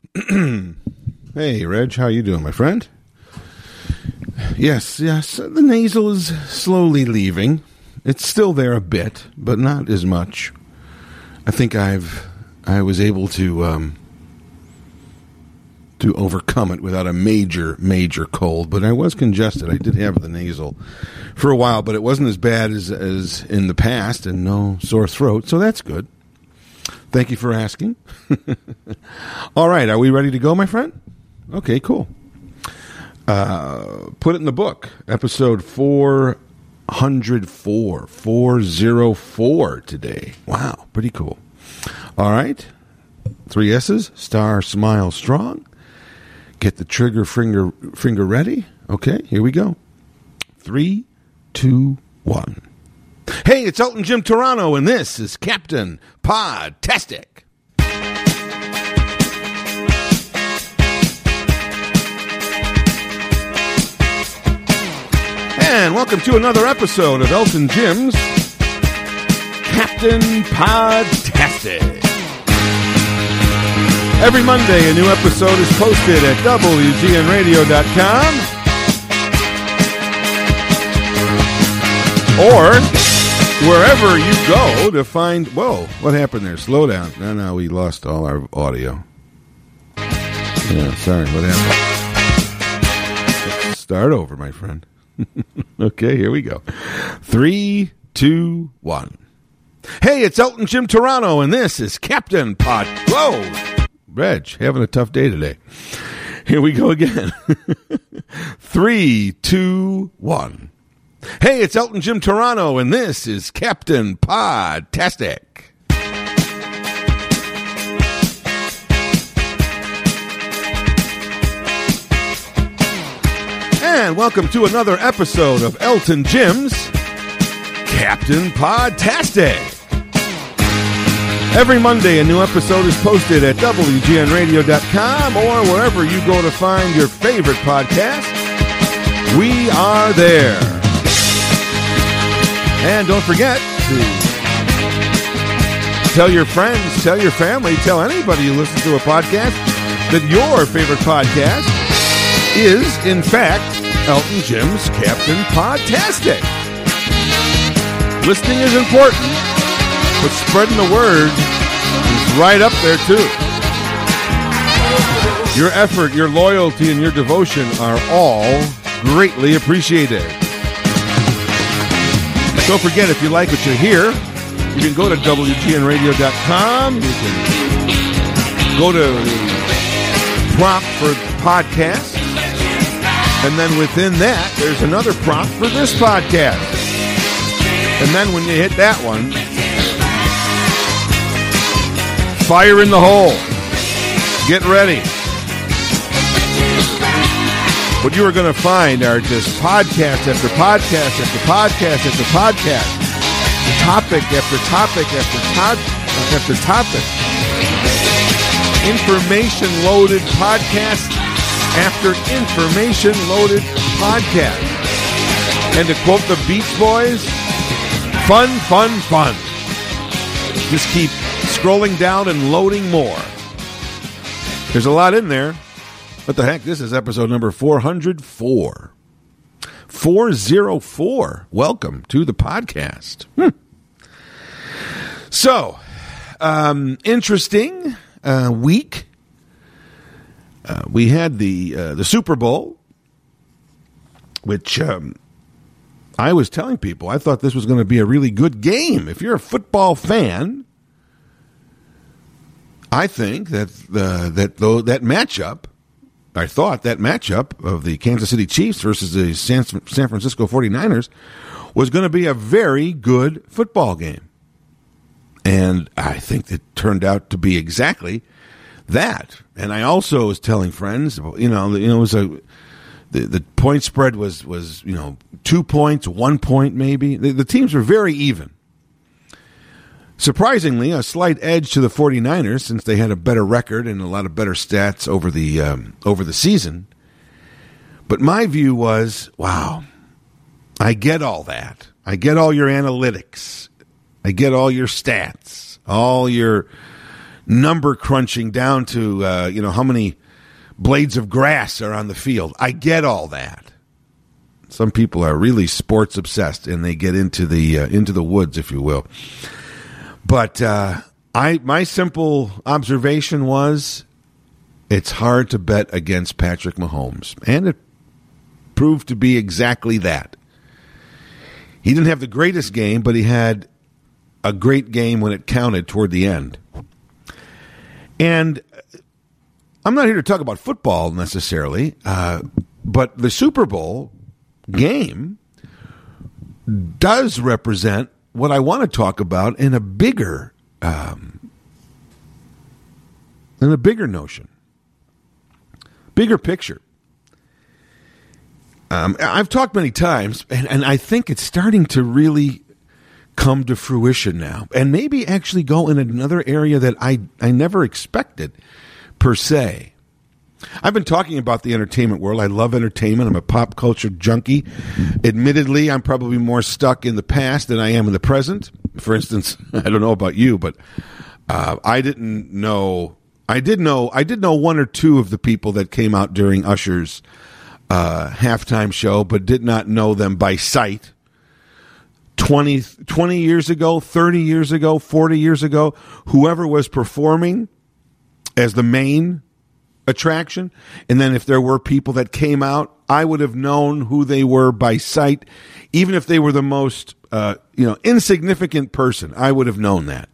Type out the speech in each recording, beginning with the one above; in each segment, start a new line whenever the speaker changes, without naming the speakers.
Hey, Reg, how you doing, my friend? Yes, the nasal is slowly leaving. It's still there a bit, but not as much. I think I was able to overcome it without a major cold, but I was congested. I did have the nasal for a while, but it wasn't as bad as in the past, and no sore throat, so that's good. Thank you for asking. All right, are we ready to go, my friend? Okay, cool. Put it in the book. Episode 404 today. Wow, pretty cool. All right. 3 S's. Star, smile, strong. Get the trigger finger ready. Okay, here we go. 3, 2, 1. Hey, it's Elton Jim Turano, and this is Captain Podtastic. And welcome to another episode of Elton Jim's Captain Podtastic. Every Monday, a new episode is posted at WGNradio.com or wherever you go to find... Whoa, what happened there? Slow down. No, we lost all our audio. Yeah, sorry, what happened? Let's start over, my friend. Okay, here we go. 3, 2, 1. Hey, it's Elton Jim Turano, and this is Captain Pod... Whoa! Reg, having a tough day today. Here we go again. 3, 2, 1. Hey, it's Elton Jim Turano, and this is Captain Podtastic. And welcome to another episode of Elton Jim's Captain Podtastic. Every Monday, a new episode is posted at WGNradio.com or wherever you go to find your favorite podcast. We are there. And don't forget to tell your friends, tell your family, tell anybody who listens to a podcast that your favorite podcast is, in fact, Elton Jim's Captain Podtastic. Listening is important, but spreading the word is right up there, too. Your effort, your loyalty, and your devotion are all greatly appreciated. Don't forget, if you like what you hear, you can go to WGNradio.com. You can go to prompt for podcasts. And then within that, there's another prompt for this podcast. And then when you hit that one, fire in the hole. Get ready. What you are going to find are just podcast after podcast after podcast after podcast. Topic after topic after topic. Information-loaded podcast after information-loaded podcast. And to quote the Beach Boys, fun, fun, fun. Just keep scrolling down and loading more. There's a lot in there. What the heck? This is episode number 404. 404. Welcome to the podcast. So, interesting week. We had the Super Bowl, which I was telling people I thought this was going to be a really good game. If you're a football fan, I think that that matchup, I thought that matchup of the Kansas City Chiefs versus the San Francisco 49ers was going to be a very good football game. And I think it turned out to be exactly that. And I also was telling friends, it was the point spread was 2 points, 1 point maybe. The teams were very even. Surprisingly, a slight edge to the 49ers since they had a better record and a lot of better stats over the season. But my view was, wow, I get all that. I get all your analytics. I get all your stats, all your number crunching down to how many blades of grass are on the field. I get all that. Some people are really sports obsessed, and they get into the woods, if you will. But my simple observation was, it's hard to bet against Patrick Mahomes, and it proved to be exactly that. He didn't have the greatest game, but he had a great game when it counted toward the end. And I'm not here to talk about football necessarily, but the Super Bowl game does represent what I want to talk about in a bigger notion, bigger picture. I've talked many times, and I think it's starting to really come to fruition now, and maybe actually go in another area that I never expected, per se. I've been talking about the entertainment world. I love entertainment. I'm a pop culture junkie. Admittedly, I'm probably more stuck in the past than I am in the present. For instance, I don't know about you, but I did know one or two of the people that came out during Usher's halftime show, but did not know them by sight. 20 years ago, 30 years ago, 40 years ago, whoever was performing as the main attraction, and then if there were people that came out, I would have known who they were by sight, even if they were the most insignificant person. I would have known that.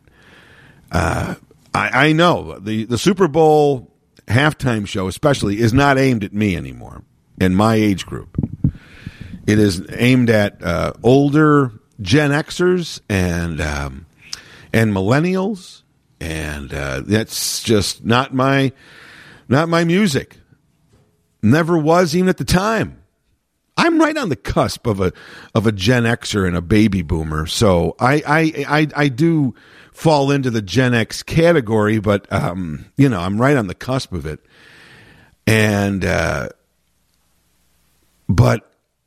I know the Super Bowl halftime show, especially, is not aimed at me anymore in my age group. It is aimed at older Gen Xers and millennials, and that's just not my music. Never was, even at the time. I'm right on the cusp of a Gen Xer and a baby boomer, so I do fall into the Gen X category, but I'm right on the cusp of it, and but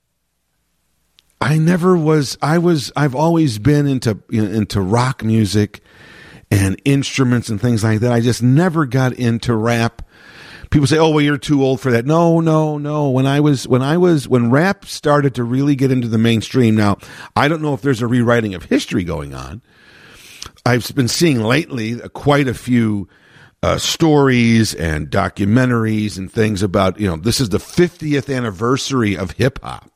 I never was. I've always been into rock music and instruments and things like that. I just never got into rap. People say, "Oh, well, you're too old for that." No. When rap started to really get into the mainstream. Now, I don't know if there's a rewriting of history going on. I've been seeing lately quite a few stories and documentaries and things about, this is the 50th anniversary of hip hop.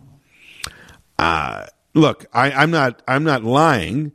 Look, I'm not lying.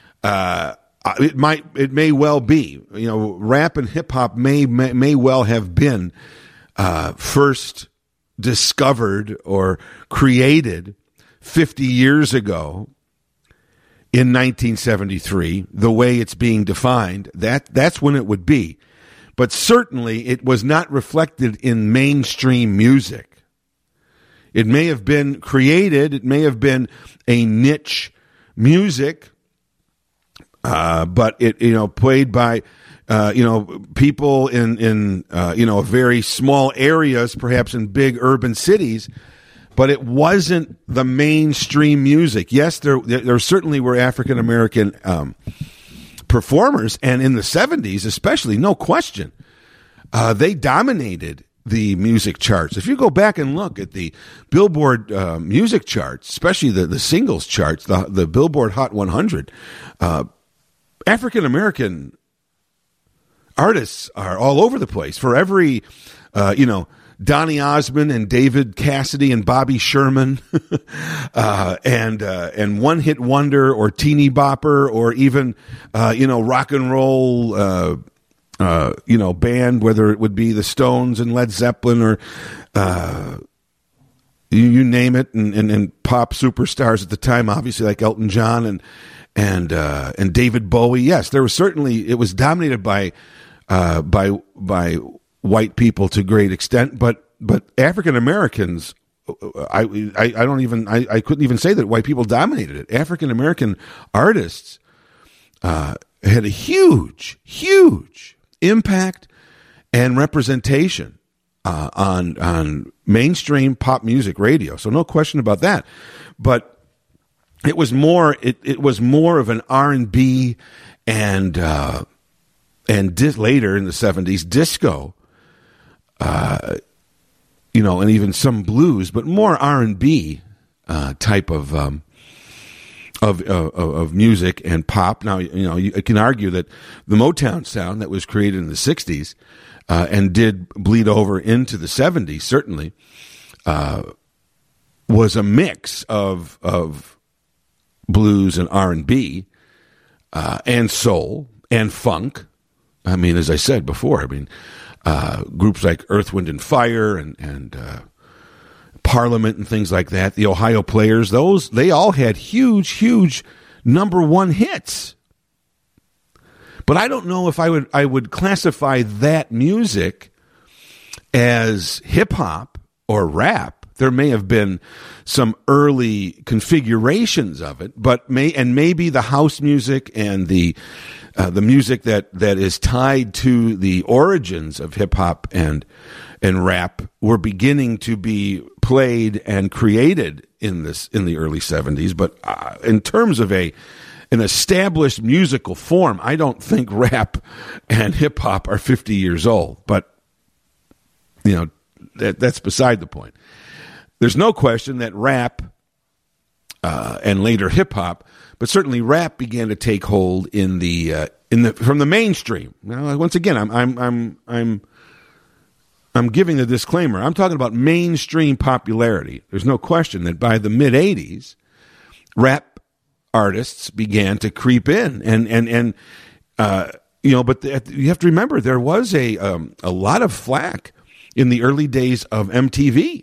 It may well be, rap and hip hop may well have been first discovered or created 50 years ago in 1973. The way it's being defined, that's when it would be. But certainly it was not reflected in mainstream music. It may have been created, it may have been a niche music, but it, played by, people in very small areas, perhaps in big urban cities, but it wasn't the mainstream music. Yes, there certainly were African American performers, and in the 70s especially, no question, they dominated the music charts. If you go back and look at the Billboard music charts, especially the singles charts, the Billboard Hot 100, African American artists are all over the place. For every, Donny Osmond and David Cassidy and Bobby Sherman, and One Hit Wonder or Teeny Bopper or even, rock and roll, band, whether it would be the Stones and Led Zeppelin or, you name it, and pop superstars at the time, obviously like Elton John and David Bowie. Yes, there was certainly, it was dominated by white people to a great extent, but African Americans, I couldn't even say that white people dominated it. African American artists had a huge impact and representation on mainstream pop music radio. So no question about that. But it was more of an R&B and and later in the 70s, disco, and even some blues, but more R&B type of music and pop. Now, you can argue that the Motown sound that was created in the 60s and did bleed over into the 70s, certainly, was a mix of blues and R&B and soul and funk. I mean, as I said before, groups like Earth, Wind, and Fire and Parliament and things like that, the Ohio Players, they all had huge number one hits. But I don't know if I would classify that music as hip hop or rap. There may have been some early configurations of it, but maybe the house music and the music that is tied to the origins of hip hop and rap were beginning to be played and created in the early 70s. But in terms of an established musical form, I don't think rap and hip hop are 50 years old. But that's beside the point. There's no question that rap and later hip hop, but certainly rap began to take hold from the mainstream. Now, once again, I'm giving the disclaimer. I'm talking about mainstream popularity. There's no question that by the mid '80s, rap artists began to creep in, but you have to remember there was a lot of flack in the early days of MTV.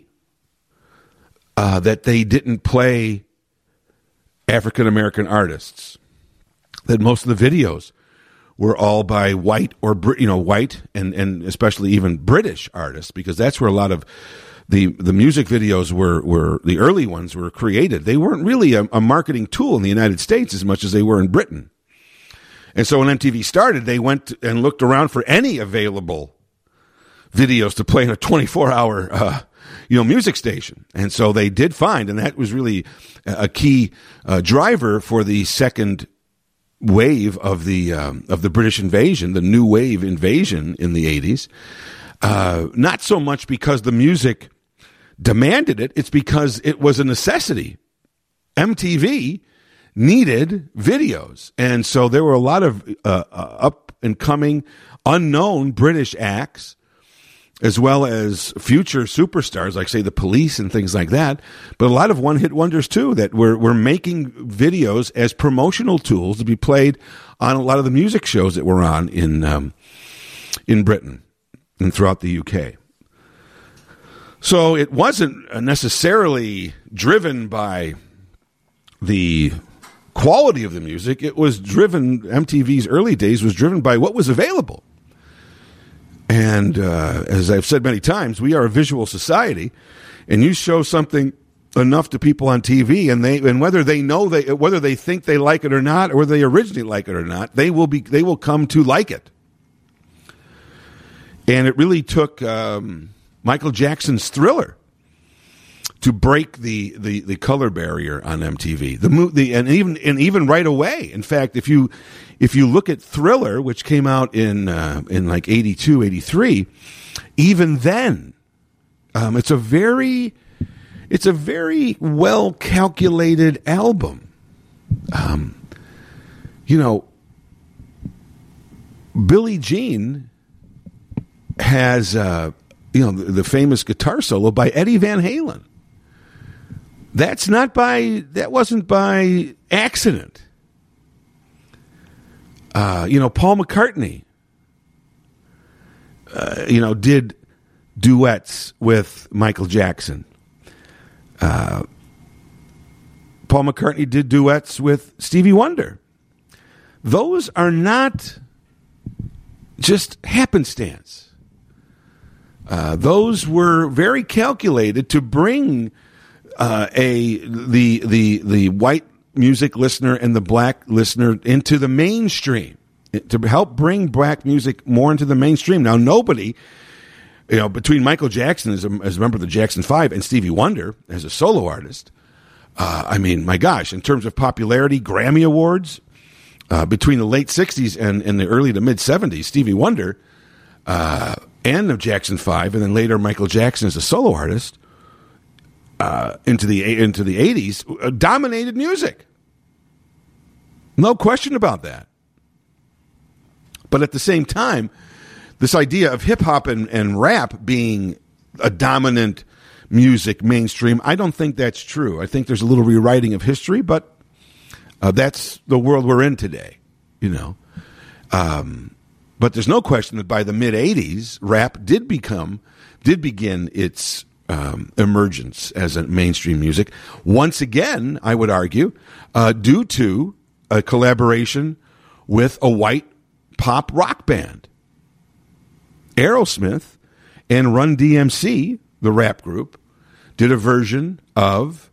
That they didn't play African American artists. That most of the videos were all by white white and especially even British artists, because that's where a lot of the music videos were the early ones were created. They weren't really a marketing tool in the United States as much as they were in Britain. And so when MTV started, they went and looked around for any available videos to play in a 24-hour music station. And so they did find, and that was really a key driver for the second wave of the British invasion, the new wave invasion in the 80s. Not so much because the music demanded it, it's because it was a necessity. MTV needed videos. And so there were a lot of up and coming unknown British acts, as well as future superstars like, say, the Police and things like that, but a lot of one-hit wonders, too, that were making videos as promotional tools to be played on a lot of the music shows that were on in Britain and throughout the UK. So it wasn't necessarily driven by the quality of the music. It was MTV's early days was driven by what was available. And as I've said many times, we are a visual society, and you show something enough to people on TV, and whether they think they like it or not, or whether they originally like it or not, they will come to like it. And it really took Michael Jackson's Thriller to break the color barrier on MTV. And even right away. In fact, if you look at Thriller, which came out in like 82, 83, even then, it's a very well calculated album. Billie Jean has the famous guitar solo by Eddie Van Halen. That wasn't by accident. Paul McCartney, did duets with Michael Jackson. Paul McCartney did duets with Stevie Wonder. Those are not just happenstance. Those were very calculated to bring the white music listener and the black listener into the mainstream, to help bring black music more into the mainstream. Now, nobody, between Michael Jackson as a member of the Jackson 5 and Stevie Wonder as a solo artist, my gosh, in terms of popularity, Grammy Awards, between the late 60s and the early to mid 70s, Stevie Wonder and the Jackson 5, and then later Michael Jackson as a solo artist into the 80s, dominated music. No question about that. But at the same time, this idea of hip-hop and rap being a dominant music mainstream, I don't think that's true. I think there's a little rewriting of history, but that's the world we're in today, you know. But there's no question that by the mid-'80s, rap did begin its emergence as a mainstream music. Once again, I would argue, due to a collaboration with a white pop rock band. Aerosmith and Run DMC, the rap group, did a version of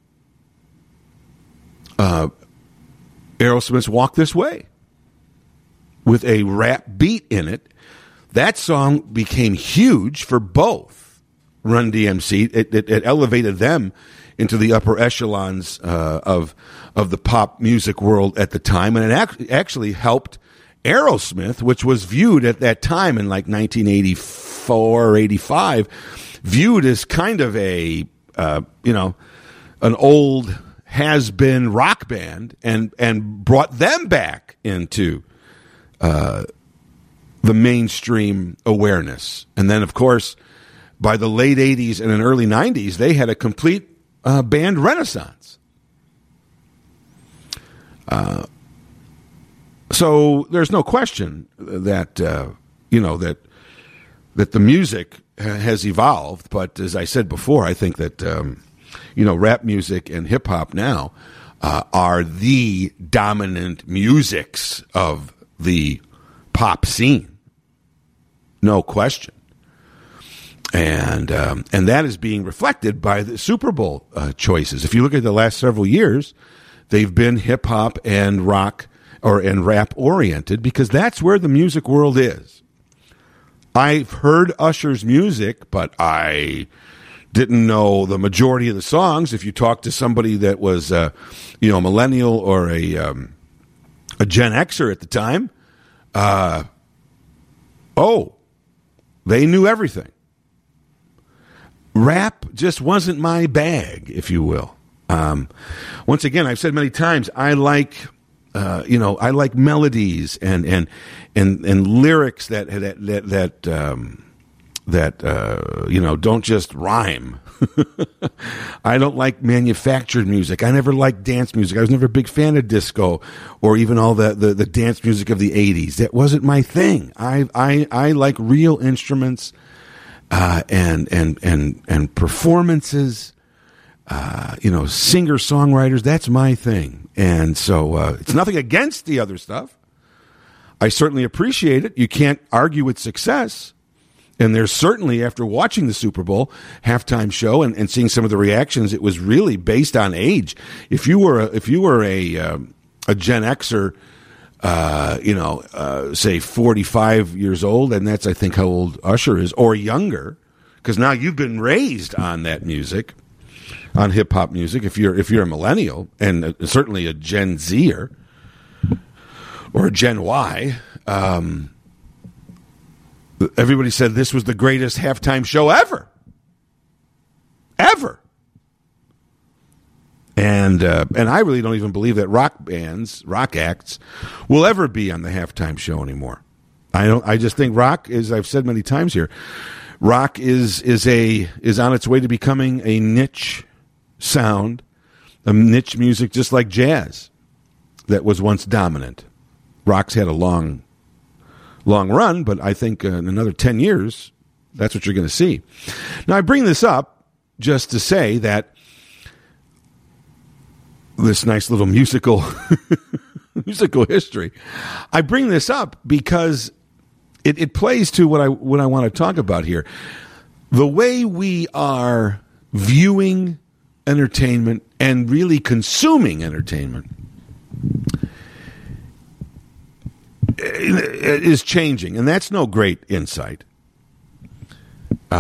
Aerosmith's Walk This Way with a rap beat in it. That song became huge for both Run DMC. It elevated them into the upper echelons of the pop music world at the time, and it actually helped Aerosmith, which was viewed at that time in like 1984 or 85, viewed as kind of a an old has-been rock band, and brought them back into the mainstream awareness. And then, of course, by the late 80s and in early 90s, they had a complete band renaissance. So there's no question that that the music has evolved. But as I said before, I think that rap music and hip hop now are the dominant musics of the pop scene. No question. And that is being reflected by the Super Bowl choices. If you look at the last several years, they've been hip hop and rock and rap oriented, because that's where the music world is. I've heard Usher's music, but I didn't know the majority of the songs. If you talk to somebody that was a millennial or a Gen Xer at the time, they knew everything. Rap just wasn't my bag, if you will. Once again, I've said many times, I like melodies and lyrics that don't just rhyme. I don't like manufactured music. I never liked dance music. I was never a big fan of disco or even all the dance music of the 80s. That wasn't my thing. I like real instruments and performances. Singer-songwriters, that's my thing. And so it's nothing against the other stuff. I certainly appreciate it. You can't argue with success. And there's certainly, after watching the Super Bowl halftime show and seeing some of the reactions, it was really based on age. If you were a Gen Xer, say 45 years old, and that's, I think, how old Usher is, or younger, because now you've been raised on that music, on hip hop music. If you're a millennial, and certainly a Gen Zer or a Gen Y, everybody said this was the greatest halftime show ever. And I really don't even believe that rock acts will ever be on the halftime show anymore. I just think rock, as I've said many times here, rock is on its way to becoming a niche sound, a niche music, just like jazz that was once dominant. Rock's had a long run, but I think in another 10 years, that's what you're going to see. Now, I bring this up just to say that this nice little musical history, I bring this up because it plays to what I want to talk about here. The way we are viewing entertainment and really consuming entertainment is changing, and that's no great insight.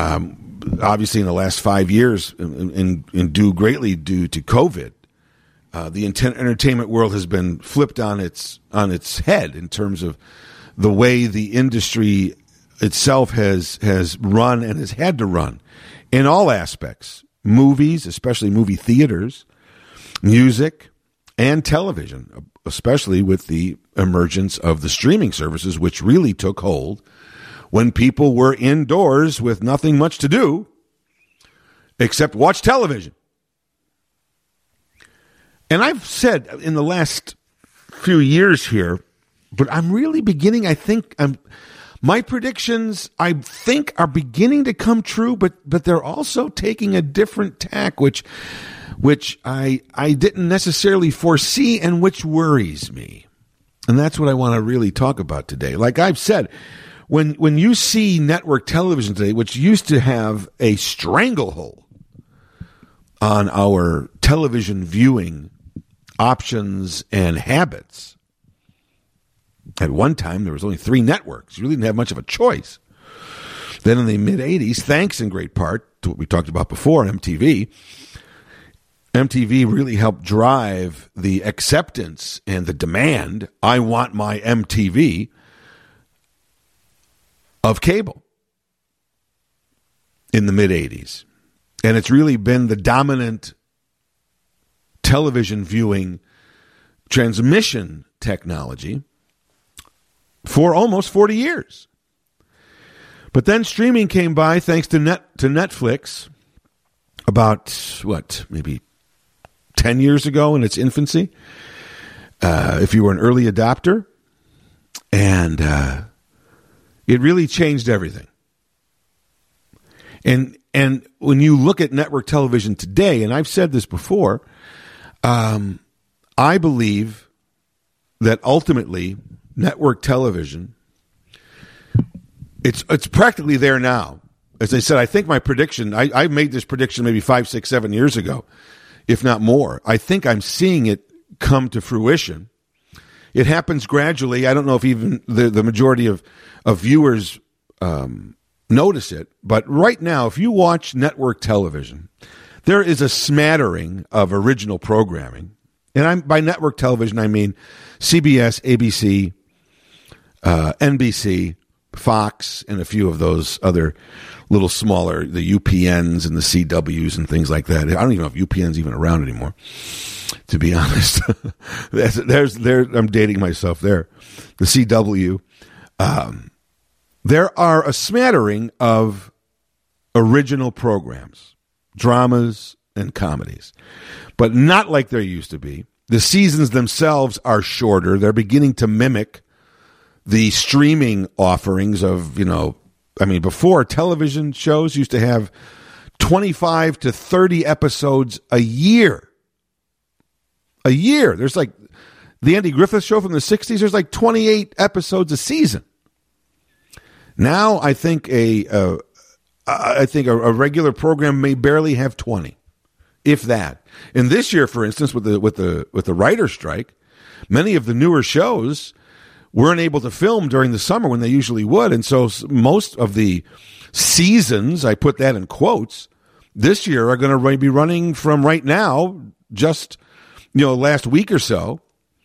Obviously, in the last 5 years, and greatly due to COVID, the entertainment world has been flipped on its head in terms of the way the industry itself has run and has had to run in all aspects. Movies, especially movie theaters, music, and television, especially with the emergence of the streaming services, which really took hold when people were indoors with nothing much to do except watch television. And I've said in the last few years here, but I'm really beginning, my predictions, I think, are beginning to come true, but they're also taking a different tack, which I didn't necessarily foresee and which worries me. And that's what I want to really talk about today. Like I've said, when you see network television today, which used to have a stranglehold on our television viewing options and habits. At one time, there was only 3 networks. You really didn't have much of a choice. Then in the mid-'80s, thanks in great part to what we talked about before, MTV really helped drive the acceptance and the demand, I want my MTV, of cable in the mid-'80s. And it's really been the dominant television viewing transmission technology for almost 40 years. But then streaming came by thanks to Netflix about, maybe 10 years ago in its infancy, if you were an early adopter. And it really changed everything. And when you look at network television today, and I've said this before, I believe that ultimately network television, it's practically there now. As I said, I think my prediction, I made this prediction maybe 5, 6, 7 years ago, if not more. I think I'm seeing it come to fruition. It happens gradually. I don't know if even the majority of viewers notice it, but right now, if you watch network television, there is a smattering of original programming. And by network television, I mean CBS, ABC, NBC, Fox, and a few of those other little smaller, the UPNs and the CWs and things like that. I don't even know if UPN's even around anymore, to be honest. I'm dating myself there. The CW. There are a smattering of original programs, dramas and comedies, but not like there used to be. The seasons themselves are shorter. They're beginning to mimic the streaming offerings of, before television shows used to have 25 to 30 episodes a year. A year. There's like the Andy Griffith Show from the 60s. There's like 28 episodes a season. Now I think a regular program may barely have 20, if that. And this year, for instance, with the writer's strike, many of the newer shows weren't able to film during the summer when they usually would, and so most of the seasons, I put that in quotes, this year are going to be running from right now, just last week or so,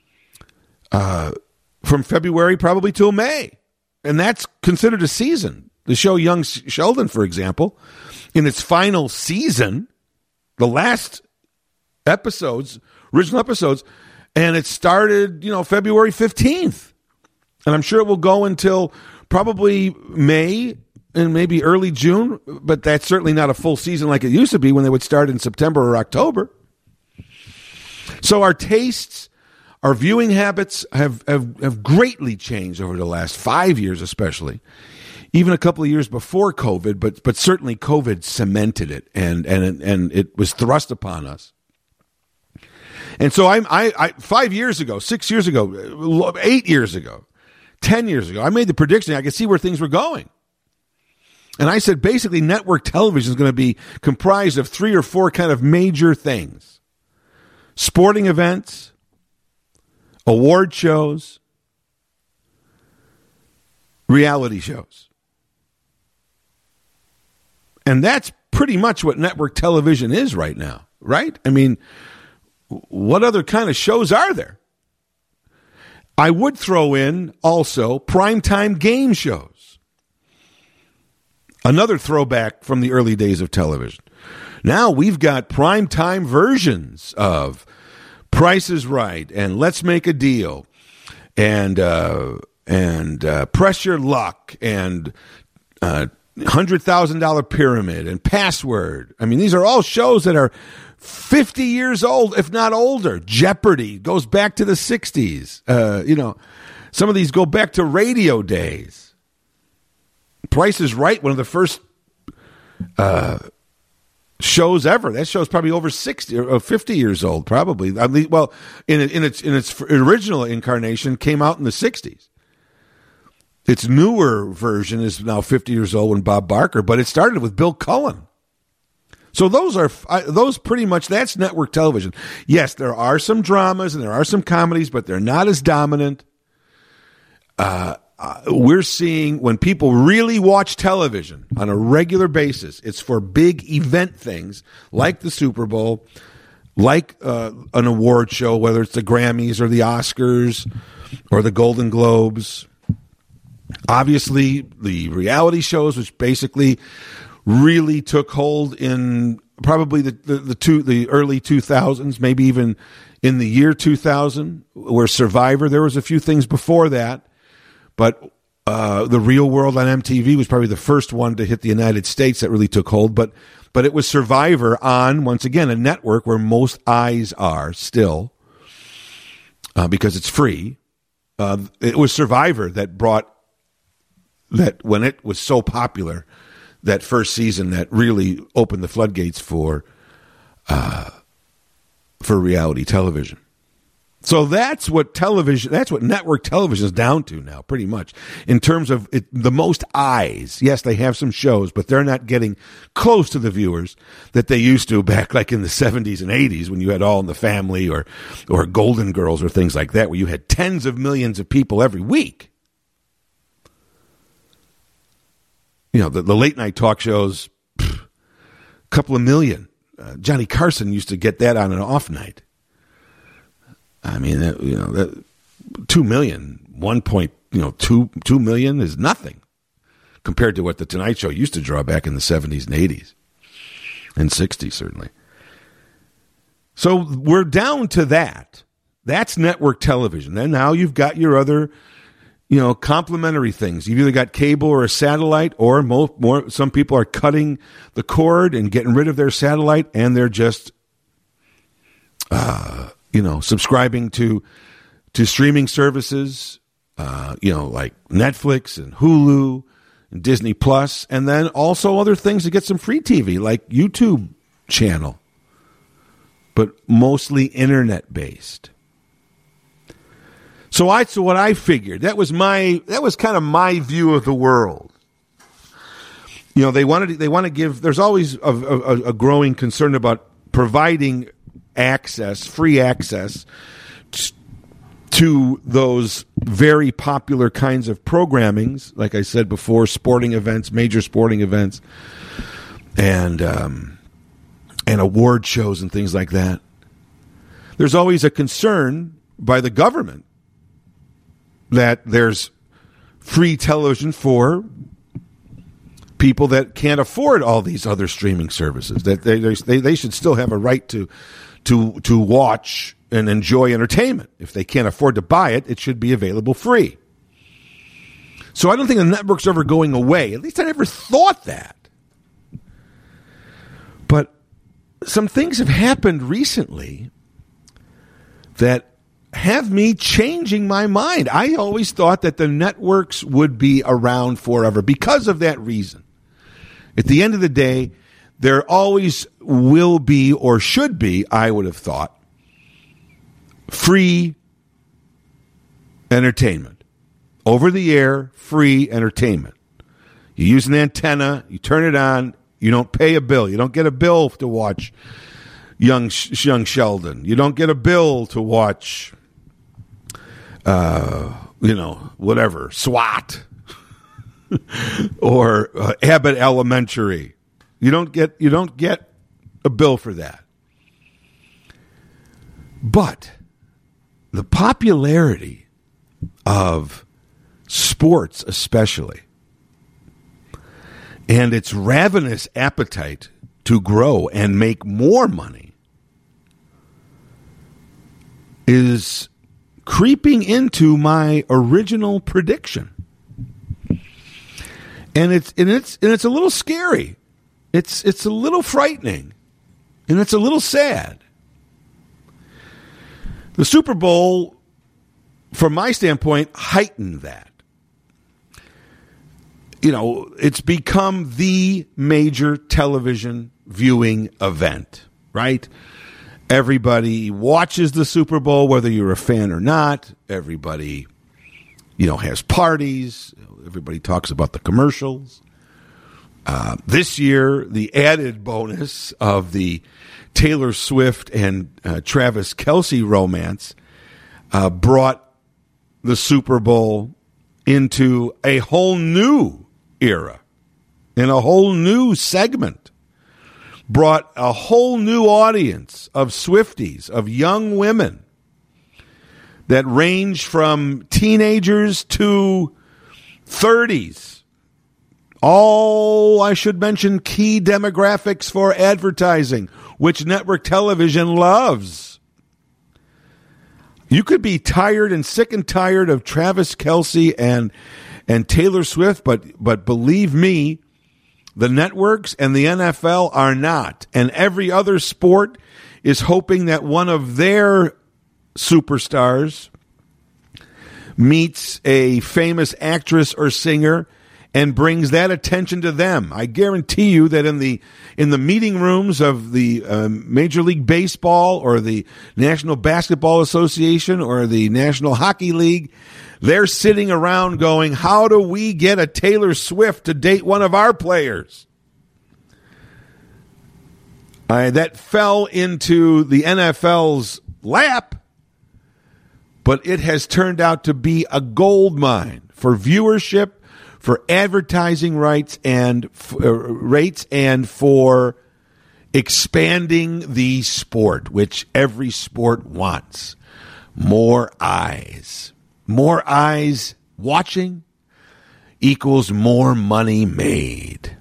from February probably till May. And that's considered a season. The show Young Sheldon, for example, in its final season, the last original episodes, and it started, February 15th. And I'm sure it will go until probably May and maybe early June, but that's certainly not a full season like it used to be when they would start in September or October. So our tastes, our viewing habits have greatly changed over the last 5 years, especially, even a couple of years before COVID. But certainly COVID cemented it, and it was thrust upon us. And so I 5 years ago, 6 years ago, 8 years ago, 10 years ago, I made the prediction. I could see where things were going, and I said basically network television is going to be comprised of 3 or 4 kind of major things: sporting events, award shows, reality shows. And that's pretty much what network television is right now, right? I mean, what other kind of shows are there? I would throw in also primetime game shows. Another throwback from the early days of television. Now we've got primetime versions of Price is Right and Let's Make a Deal and Press Your Luck and $100,000 Pyramid and Password. I mean, these are all shows that are 50 years old, if not older. Jeopardy goes back to the 60s. Some of these go back to radio days. Price is Right, one of the first shows ever. That show's probably over 60 or 50 years old, probably. Well, in its original incarnation, came out in the 60s. Its newer version is now 50 years old when Bob Barker, but it started with Bill Cullen. So those pretty much, that's network television. Yes, there are some dramas and there are some comedies, but they're not as dominant. We're seeing when people really watch television on a regular basis, it's for big event things like the Super Bowl, like an award show, whether it's the Grammys or the Oscars or the Golden Globes. Obviously, the reality shows, which basically really took hold in probably the early 2000s, maybe even in the year 2000, where Survivor, there was a few things before that. But The Real World on MTV was probably the first one to hit the United States that really took hold. But it was Survivor on, once again, a network where most eyes are still, because it's free. It was Survivor that brought that, when it was so popular, that first season that really opened the floodgates for reality television. So that's what network television is down to now, pretty much, in terms of the most eyes. Yes, they have some shows, but they're not getting close to the viewers that they used to back like in the 70s and 80s when you had All in the Family or Golden Girls or things like that, where you had tens of millions of people every week. You know, the late night talk shows, a couple of million. Johnny Carson used to get that on an off night. I mean, that 2 million, 2 million is nothing compared to what the Tonight Show used to draw back in the 70s and 80s and 60s, certainly. So we're down to that. That's network television. Then now you've got your other, complementary things. You've either got cable or a satellite, or more. Some people are cutting the cord and getting rid of their satellite, and they're just, subscribing to streaming services, like Netflix and Hulu and Disney Plus, and then also other things to get some free TV, like YouTube channel, but mostly internet based. So what I figured, that was kind of my view of the world. They want to give. There's always a growing concern about providing free access to those very popular kinds of programmings, like I said before, sporting events, major sporting events, and award shows and things like that. There's always a concern by the government that there's free television for people that can't afford all these other streaming services, that they should still have a right to watch and enjoy entertainment. If they can't afford to buy it, it should be available free. So I don't think the network's ever going away. At least I never thought that. But some things have happened recently that have me changing my mind. I always thought that the networks would be around forever because of that reason. At the end of the day, there always will be, or should be, I would have thought, free entertainment. Over the air, free entertainment. You use an antenna, you turn it on, you don't pay a bill. You don't get a bill to watch Young Sheldon. You don't get a bill to watch, whatever, SWAT or Abbott Elementary. You don't get a bill for that. But the popularity of sports especially, and its ravenous appetite to grow and make more money, is creeping into my original prediction. And it's a little scary. It's a little frightening, and it's a little sad. The Super Bowl, from my standpoint, heightened that. You know, it's become the major television viewing event, right? Everybody watches the Super Bowl, whether you're a fan or not. Everybody, has parties. Everybody talks about the commercials. This year, the added bonus of the Taylor Swift and Travis Kelce romance brought the Super Bowl into a whole new era, in a whole new segment, brought a whole new audience of Swifties, of young women that range from teenagers to 30s. All, I should mention, key demographics for advertising, which network television loves. You could be tired and sick and tired of Travis Kelce and Taylor Swift, but believe me, the networks and the NFL are not. And every other sport is hoping that one of their superstars meets a famous actress or singer and brings that attention to them. I guarantee you that in the meeting rooms of the Major League Baseball or the National Basketball Association or the National Hockey League, they're sitting around going, how do we get a Taylor Swift to date one of our players? That fell into the NFL's lap, but it has turned out to be a gold mine for viewership, for advertising rights and for expanding the sport, which every sport wants. More eyes. More eyes watching equals more money made.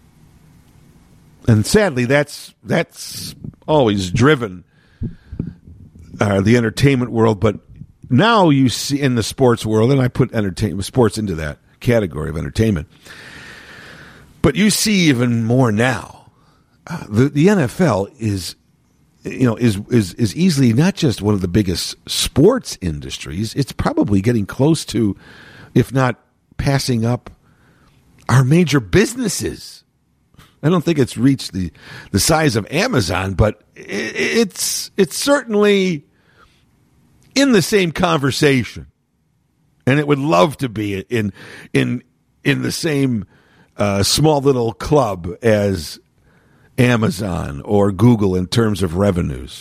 And sadly, that's always driven the entertainment world. But now you see in the sports world, and I put sports into that category of entertainment. But you see even more now. The NFL is easily not just one of the biggest sports industries. It's probably getting close to, if not passing up, our major businesses. I don't think it's reached the size of Amazon, but it's certainly in the same conversation. And it would love to be in the same small little club as Amazon or Google in terms of revenues.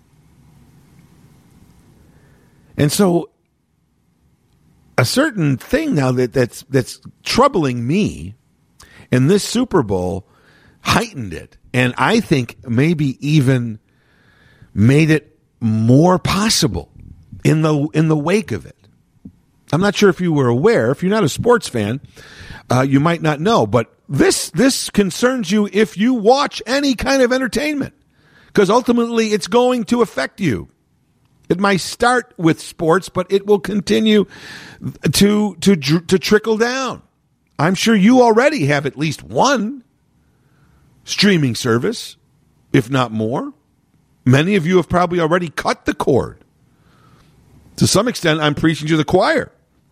And so a certain thing now that's troubling me, and this Super Bowl heightened it, and I think maybe even made it more possible in the wake of it. I'm not sure if you were aware. If you're not a sports fan, you might not know, but this concerns you if you watch any kind of entertainment, because ultimately it's going to affect you. It might start with sports, but it will continue to trickle down. I'm sure you already have at least one streaming service, if not more. Many of you have probably already cut the cord. To some extent, I'm preaching to the choir.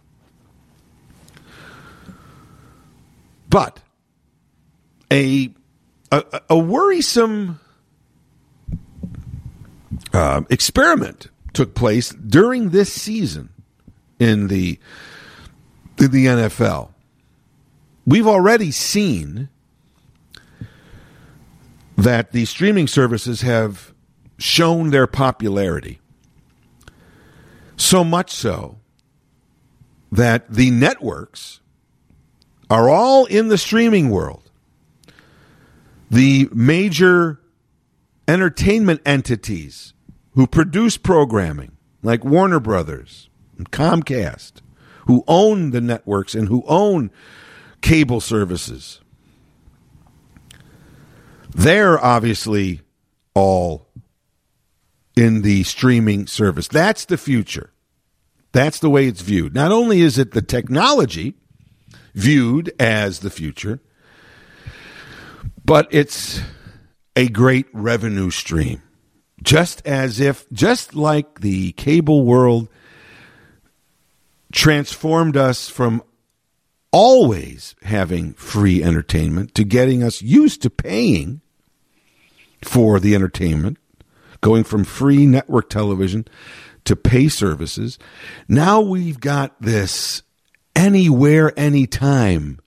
But a worrisome experiment took place during this season in the NFL. We've already seen that the streaming services have shown their popularity. So much so that the networks are all in the streaming world. The major entertainment entities who produce programming, like Warner Brothers and Comcast, who own the networks and who own cable services, they're obviously all in the streaming service. That's the future. That's the way it's viewed. Not only is it the technology viewed as the future, but it's a great revenue stream. Just like the cable world transformed us from always having free entertainment to getting us used to paying for the entertainment, going from free network television to pay services. Now we've got this anywhere, anytime,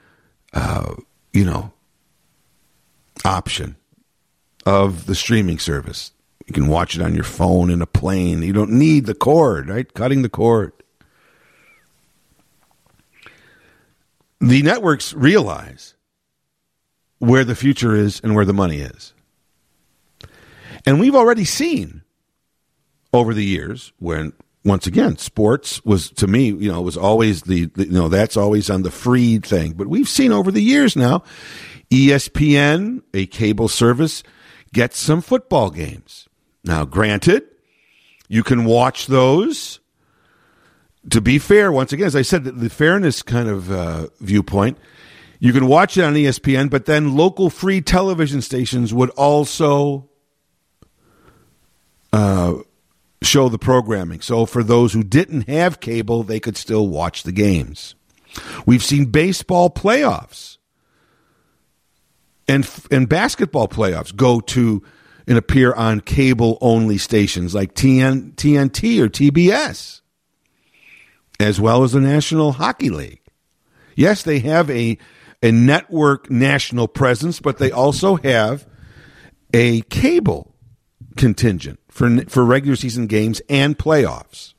option of the streaming service. You can watch it on your phone in a plane. You don't need the cord, right? Cutting the cord. The networks realize where the future is and where the money is. And we've already seen over the years when, once again, sports was, to me, was always that's always on the free thing. But we've seen over the years now, ESPN, a cable service, gets some football games. Now, granted, you can watch those. To be fair, once again, as I said, the fairness kind of viewpoint, you can watch it on ESPN, but then local free television stations would also show the programming. So for those who didn't have cable, they could still watch the games. We've seen baseball playoffs and basketball playoffs go to and appear on cable-only stations like TNT or TBS, as well as the National Hockey League. Yes, they have a network national presence, but they also have a cable contingent for regular season games and playoffs.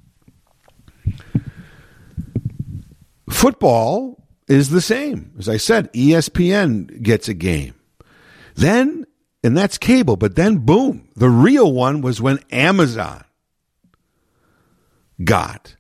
Football is the same. As I said, ESPN gets a game. Then, and that's cable, but then boom, the real one was when Amazon got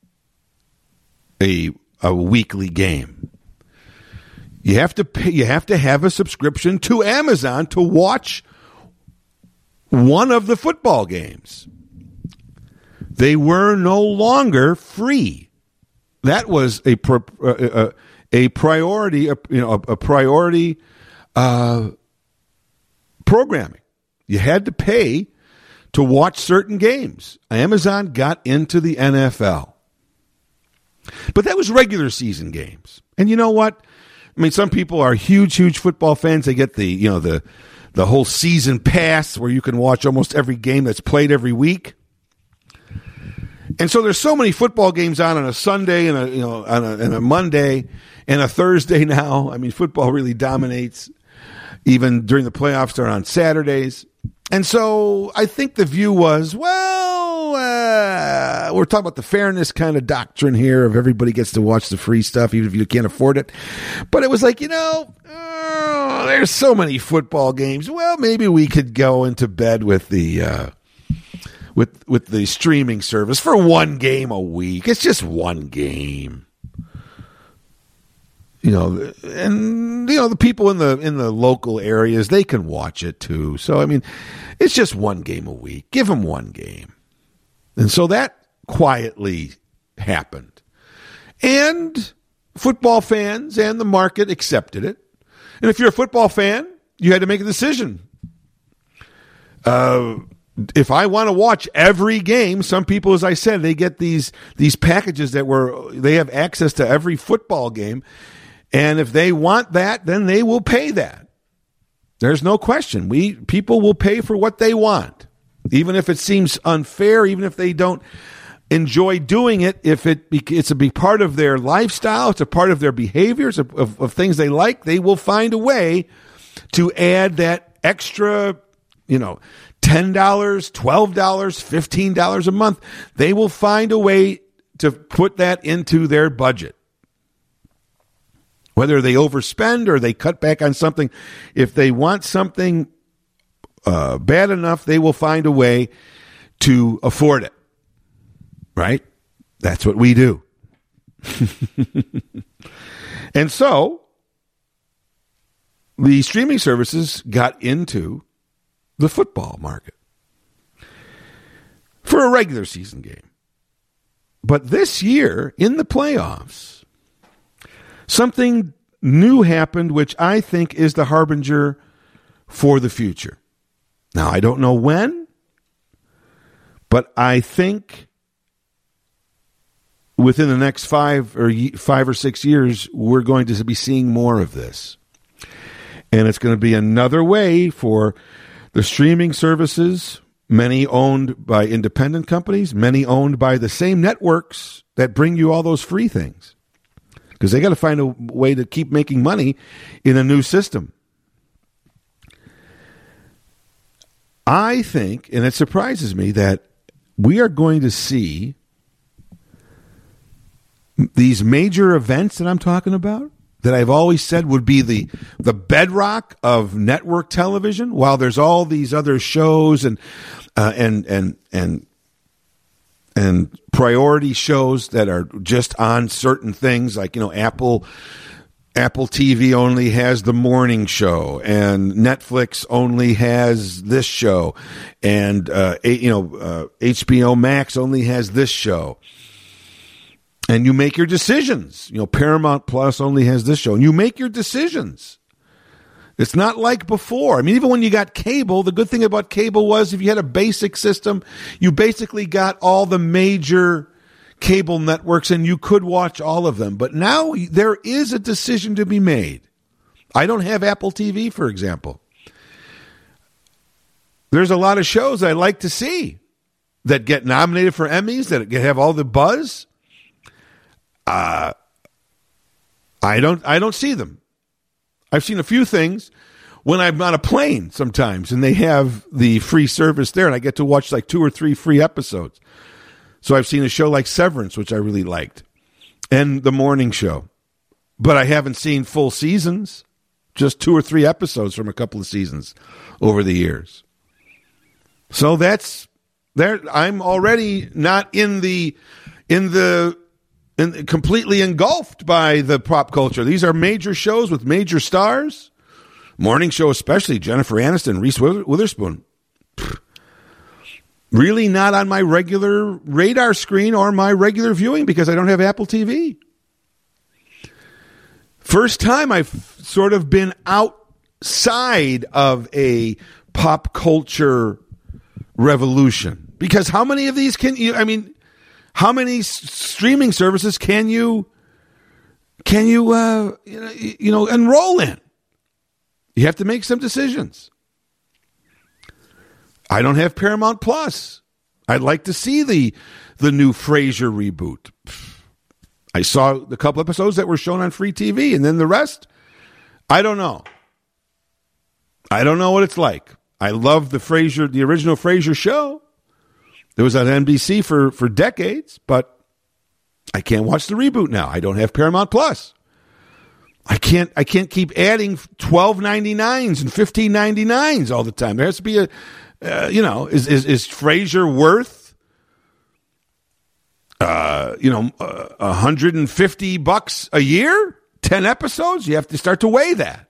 a weekly game. You have to pay, you have to have a subscription to Amazon to watch one of the football games. They were no longer free. That was a priority, priority programming. You had to pay to watch certain games. Amazon got into the NFL. But that was regular season games. And you know what? I mean, some people are huge football fans. They get the whole season pass where you can watch almost every game that's played every week. And so there's so many football games on a Sunday and a Monday and a Thursday now. I mean, football really dominates. Even during the playoffs, they're on Saturdays. And so I think the view was, we're talking about the fairness kind of doctrine here of everybody gets to watch the free stuff even if you can't afford it. But it was like, there's so many football games. Well, maybe we could go into bed with the with the streaming service for one game a week. It's just one game. The people in the local areas, they can watch it too. So, I mean, it's just one game a week. Give them one game. And so that quietly happened. And football fans and the market accepted it. And if you're a football fan, you had to make a decision. If I want to watch every game, some people, as I said, they get these packages they have access to every football game. And if they want that, then they will pay that. There's no question. People will pay for what they want, even if it seems unfair, even if they don't enjoy doing it. If it's a big part of their lifestyle, it's a part of their behaviors of things they like, they will find a way to add that extra, $10, $12, $15 a month. They will find a way to put that into their budget. Whether they overspend or they cut back on something, if they want something bad enough, they will find a way to afford it. Right? That's what we do. And so the streaming services got into the football market for a regular season game. But this year, in the playoffs, something new happened, which I think is the harbinger for the future. Now, I don't know when, but I think within the next 5 or 6 years, we're going to be seeing more of this. And it's going to be another way for the streaming services, many owned by independent companies, many owned by the same networks that bring you all those free things. Because they got to find a way to keep making money in a new system. I think, and it surprises me, that we are going to see these major events that I'm talking about, that I've always said would be the bedrock of network television, while there's all these other shows and priority shows that are just on certain things, like, Apple TV only has the morning show, and Netflix only has this show, and HBO Max only has this show. And you make your decisions. Paramount Plus only has this show. And you make your decisions. It's not like before. I mean, even when you got cable, the good thing about cable was if you had a basic system, you basically got all the major cable networks and you could watch all of them. But now there is a decision to be made. I don't have Apple TV, for example. There's a lot of shows I like to see that get nominated for Emmys, that have all the buzz. I don't see them. I've seen a few things when I'm on a plane sometimes, and they have the free service there, and I get to watch like 2 or 3 free episodes. So I've seen a show like Severance, which I really liked, and The Morning Show. But I haven't seen full seasons, just 2 or 3 episodes from a couple of seasons over the years. So that's there. I'm already not completely engulfed by the pop culture. These are major shows with major stars. Morning Show especially, Jennifer Aniston, Reese Witherspoon. Really not on my regular radar screen or my regular viewing because I don't have Apple TV. First time I've sort of been outside of a pop culture revolution. Because how many of these how many streaming services can you enroll in? You have to make some decisions. I don't have Paramount Plus. I'd like to see the new Frasier reboot. I saw a couple episodes that were shown on free TV, and then the rest, I don't know. I don't know what it's like. I love the original Frasier show. It was on NBC for decades, but I can't watch the reboot now. I don't have Paramount Plus. I can't keep adding $12.99s and $15.99s all the time. There has to be is Frasier worth $150 a year? 10 episodes? You have to start to weigh that.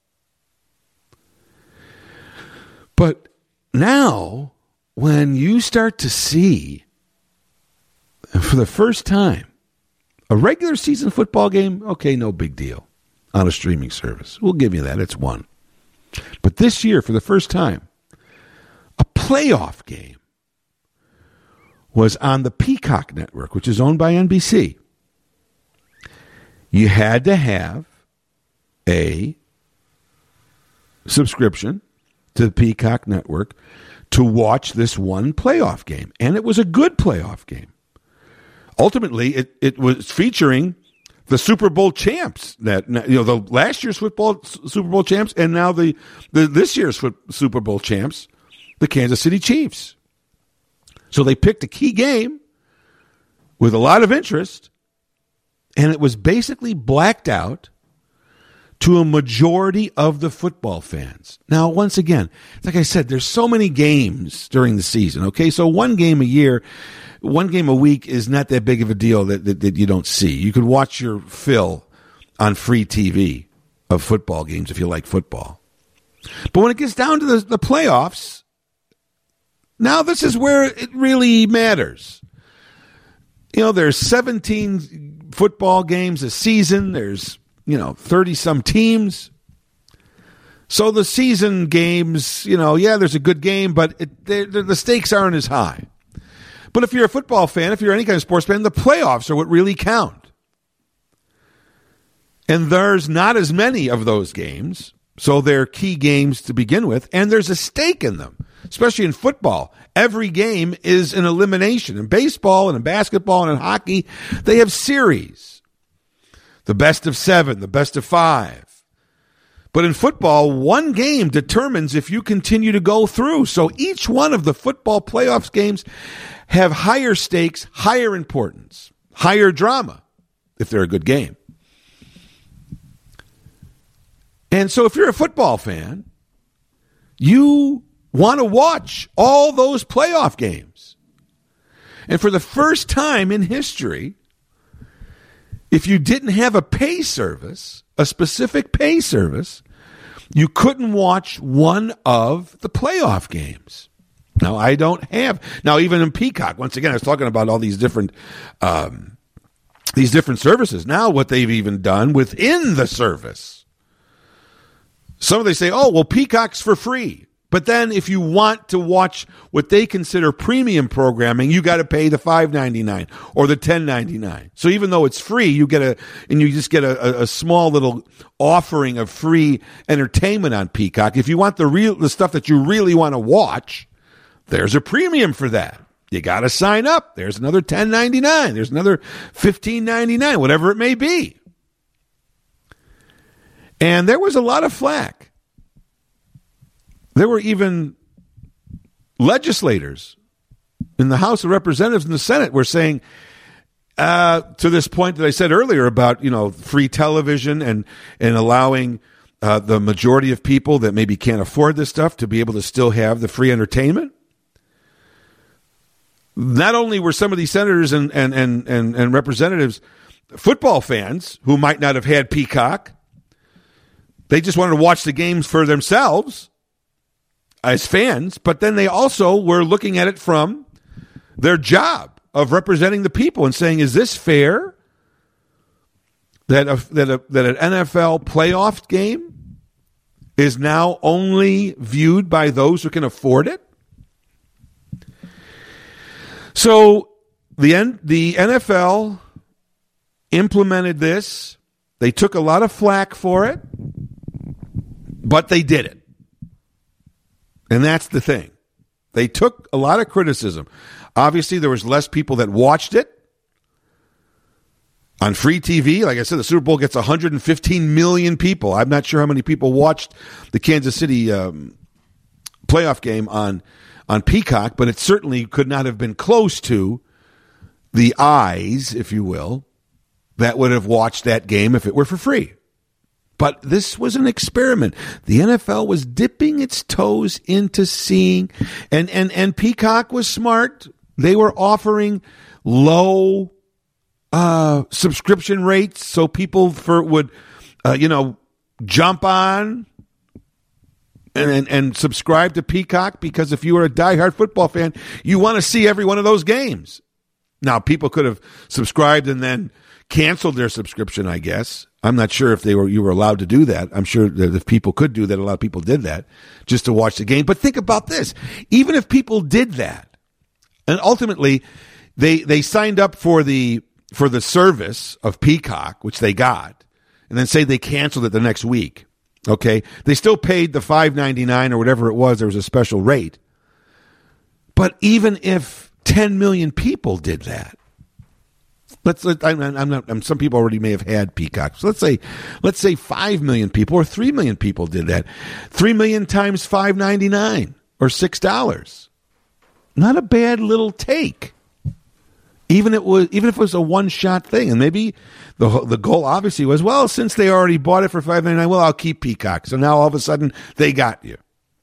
But now, when you start to see, for the first time, a regular season football game, okay, no big deal on a streaming service. We'll give you that. It's one. But this year, for the first time, a playoff game was on the Peacock network, which is owned by NBC. You had to have a subscription to the Peacock network to watch this one playoff game. And it was a good playoff game. Ultimately, it was featuring the Super Bowl champs, the last year's Super Bowl champs, and now this year's Super Bowl champs, the Kansas City Chiefs. So they picked a key game with a lot of interest, and it was basically blacked out to a majority of the football fans. Now, once again, like I said, there's so many games during the season, okay? So one game a year, one game a week is not that big of a deal that you don't see. You can watch your fill on free TV of football games if you like football. But when it gets down to the playoffs, now this is where it really matters. You know, there's 17 football games a season. There's 30-some teams. So the season games, there's a good game, but the stakes aren't as high. But if you're a football fan, if you're any kind of sports fan, the playoffs are what really count. And there's not as many of those games, so they're key games to begin with, and there's a stake in them, especially in football. Every game is an elimination. In baseball and in basketball and in hockey, they have series. The best of 7, the best of 5. But in football, one game determines if you continue to go through. So each one of the football playoffs games have higher stakes, higher importance, higher drama, if they're a good game. And so if you're a football fan, you want to watch all those playoff games. And for the first time in history, if you didn't have a pay service, a specific pay service, you couldn't watch one of the playoff games. Now, I don't have. Now, even in Peacock, once again, I was talking about all these different services. Now, what they've even done within the service. Some they say, oh, well, Peacock's for free. But then if you want to watch what they consider premium programming, you got to pay the $5.99 or the $10.99. So even though it's free, you just get a small little offering of free entertainment on Peacock. If you want the stuff that you really want to watch, there's a premium for that. You got to sign up. There's another $10.99. There's another $15.99, whatever it may be. And there was a lot of flack. There were even legislators in the House of Representatives and the Senate were saying, to this point that I said earlier about, free television and allowing the majority of people that maybe can't afford this stuff to be able to still have the free entertainment. Not only were some of these senators and representatives football fans who might not have had Peacock, they just wanted to watch the games for themselves as fans, but then they also were looking at it from their job of representing the people and saying, is this fair that an NFL playoff game is now only viewed by those who can afford it? So the NFL implemented this. They took a lot of flack for it, but they did it. And that's the thing. They took a lot of criticism. Obviously, there was less people that watched it. On free TV, like I said, the Super Bowl gets 115 million people. I'm not sure how many people watched the Kansas City playoff game on Peacock, but it certainly could not have been close to the eyes, if you will, that would have watched that game if it were for free. But this was an experiment. The NFL was dipping its toes into seeing, and Peacock was smart. They were offering low subscription rates so people would jump on and subscribe to Peacock, because if you were a diehard football fan, you want to see every one of those games. Now, people could have subscribed and then canceled their subscription, I guess. I'm not sure if you were allowed to do that. I'm sure that if people could do that, a lot of people did that just to watch the game. But think about this. Even if people did that, and ultimately they signed up for the service of Peacock, which they got, and then say they canceled it the next week. Okay? They still paid the $5.99 or whatever it was. There was a special rate. But even if 10 million people did that, some people already may have had Peacock. So let's say 5 million people or 3 million people did that. 3 million times $5.99 or $6. Not a bad little take. Even if it was a one-shot thing, and maybe the goal obviously was, well, since they already bought it for $5.99, well, I'll keep Peacock. So now all of a sudden they got you,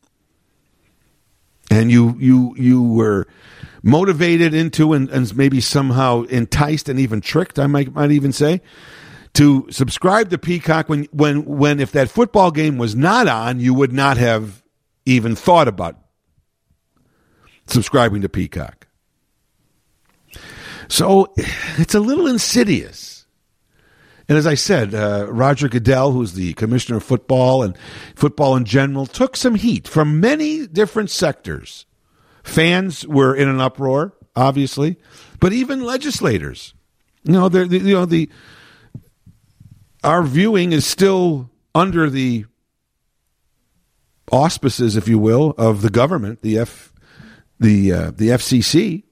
and you were motivated into and maybe somehow enticed and even tricked, I might even say, to subscribe to Peacock when if that football game was not on, you would not have even thought about subscribing to Peacock. So it's a little insidious. And as I said, Roger Goodell, who's the commissioner of football and football in general, took some heat from many different sectors. Fans were in an uproar, obviously, but even legislators. Our viewing is still under the auspices, if you will, of the government, the FCC.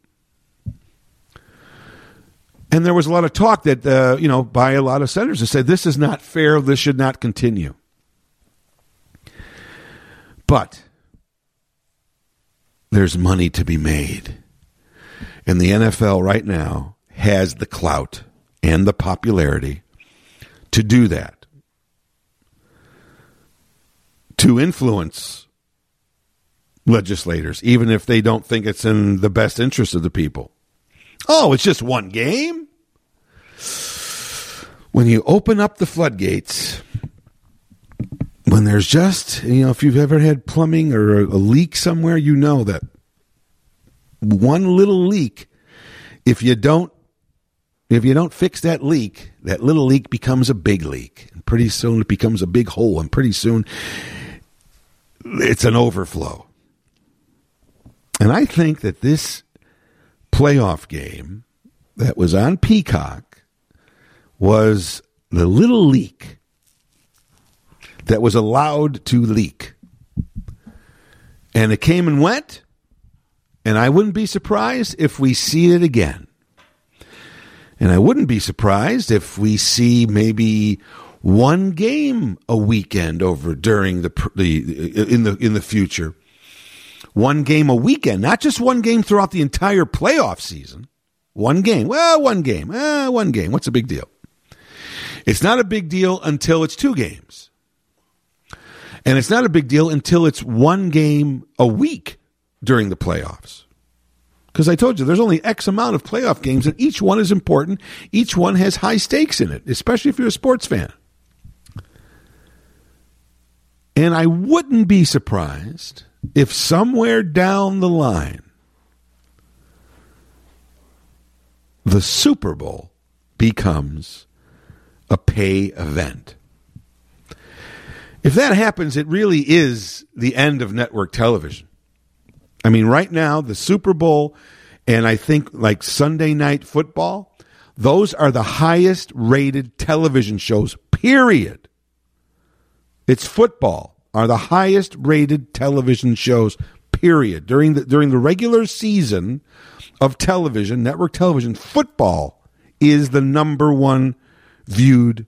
And there was a lot of talk that, by a lot of senators that said, this is not fair, this should not continue. But there's money to be made. And the NFL right now has the clout and the popularity to do that. To influence legislators, even if they don't think it's in the best interest of the people. Oh, it's just one game? When you open up the floodgates, when there's just, if you've ever had plumbing or a leak somewhere, you know that one little leak, if you don't fix that little leak becomes a big leak. And pretty soon it becomes a big hole, and pretty soon it's an overflow. And I think that this playoff game that was on Peacock was the little leak that was allowed to leak. And it came and went, and I wouldn't be surprised if we see it again. And I wouldn't be surprised if we see maybe one game a weekend over during in the future. One game a weekend, not just one game throughout the entire playoff season. One game. Well, one game. One game. What's the big deal? It's not a big deal until it's two games. And it's not a big deal until it's one game a week during the playoffs. Because I told you, there's only X amount of playoff games, and each one is important. Each one has high stakes in it, especially if you're a sports fan. And I wouldn't be surprised if somewhere down the line, the Super Bowl becomes a pay event. If that happens, it really is the end of network television. I mean, right now, the Super Bowl and I think like Sunday Night Football, those are the highest rated television shows, period. It's football are the highest rated television shows, period. During the regular season of television, network television, football is the number one viewed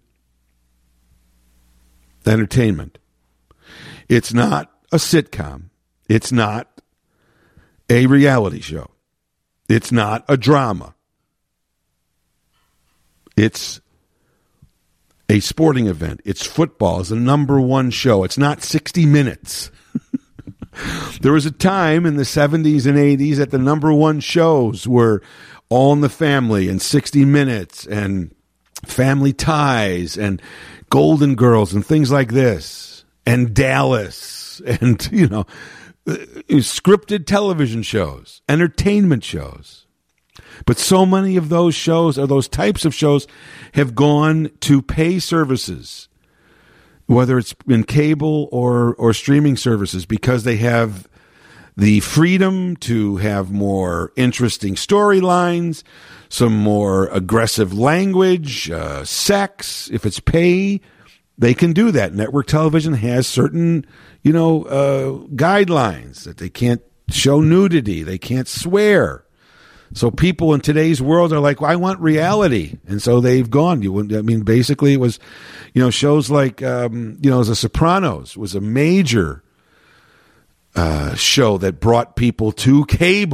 entertainment. It's not a sitcom. It's not a reality show. It's not a drama. It's a sporting event. It's football. It's the number one show. It's not 60 Minutes. There was a time in the 70s and 80s that the number one shows were All in the Family and 60 Minutes and Family Ties and Golden Girls and things like this and Dallas and, scripted television shows, entertainment shows. But so many of those shows or those types of shows have gone to pay services, whether it's in cable or streaming services, because they have the freedom to have more interesting storylines, some more aggressive language, sex. If it's pay, they can do that. Network television has certain, guidelines that they can't show nudity. They can't swear. So people in today's world are like, well, I want reality. And so they've gone. Basically it was, shows like, The Sopranos was a major show that brought people to cable.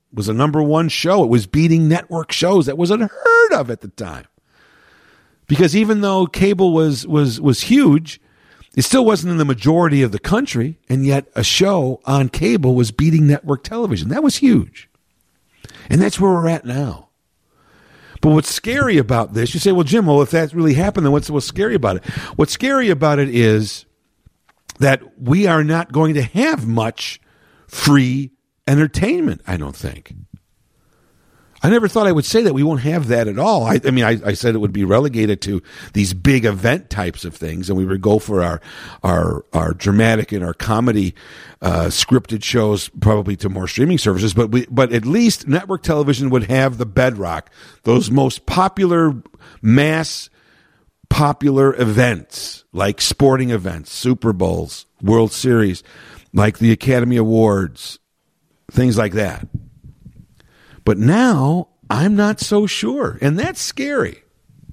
was a number one show. It was beating network shows. That was unheard of at the time. Because even though cable was huge, it still wasn't in the majority of the country, and yet a show on cable was beating network television. That was huge. And that's where we're at now. But what's scary about this, you say, well, Jim, if that really happened, then what's scary about it? What's scary about it is that we are not going to have much free entertainment, I don't think. I never thought I would say that. We won't have that at all. I said it would be relegated to these big event types of things, and we would go for our dramatic and our comedy scripted shows probably to more streaming services. But at least network television would have the bedrock, those most popular popular events like sporting events, Super Bowls, World Series, like the Academy Awards, things like that. But now I'm not so sure, and that's scary.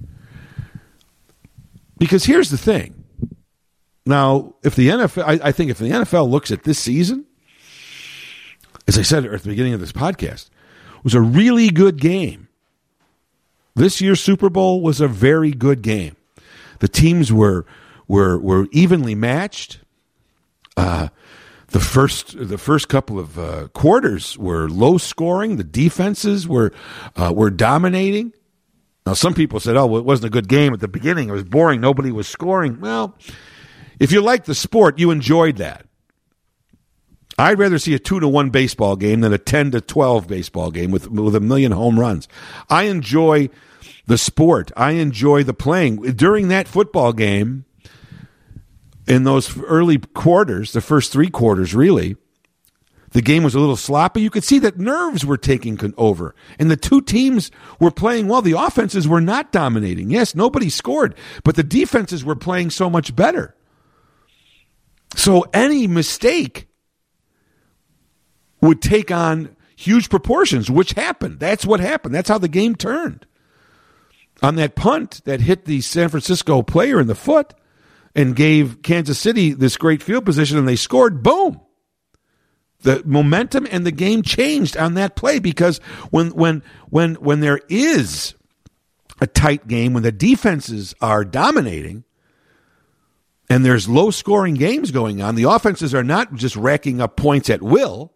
Because here's the thing. Now, if the NFL, I think if the NFL looks at this season, as I said at the beginning of this podcast, it was a really good game. This year's Super Bowl was a very good game. The teams were evenly matched. The first couple of quarters were low scoring. The defenses were dominating. Now, some people said, "Oh, well, it wasn't a good game at the beginning. It was boring. Nobody was scoring." Well, if you like the sport, you enjoyed that. I'd rather see a 2-1 baseball game than a 10-12 baseball game with a million home runs. I enjoy the sport. I enjoy the playing. During that football game, in those early quarters, the first three quarters, really, the game was a little sloppy. You could see that nerves were taking over. And the two teams were playing well. The offenses were not dominating. Yes, nobody scored, but the defenses were playing so much better. So any mistake would take on huge proportions, which happened. That's what happened. That's how the game turned. On that punt that hit the San Francisco player in the foot and gave Kansas City this great field position, and they scored, boom. The momentum and the game changed on that play, because when there is a tight game, when the defenses are dominating and there's low-scoring games going on, the offenses are not just racking up points at will.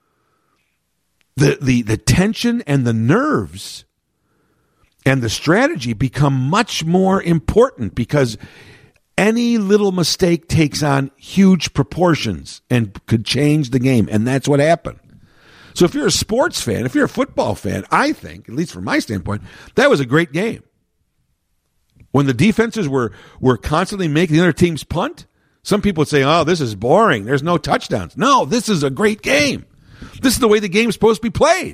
The tension and the nerves and the strategy become much more important, because any little mistake takes on huge proportions and could change the game, and that's what happened. So if you're a sports fan, if you're a football fan, I think, at least from my standpoint, that was a great game. When the defenses were constantly making the other team's punt, some people would say, oh, this is boring. There's no touchdowns. No, this is a great game. This is the way the game is supposed to be played.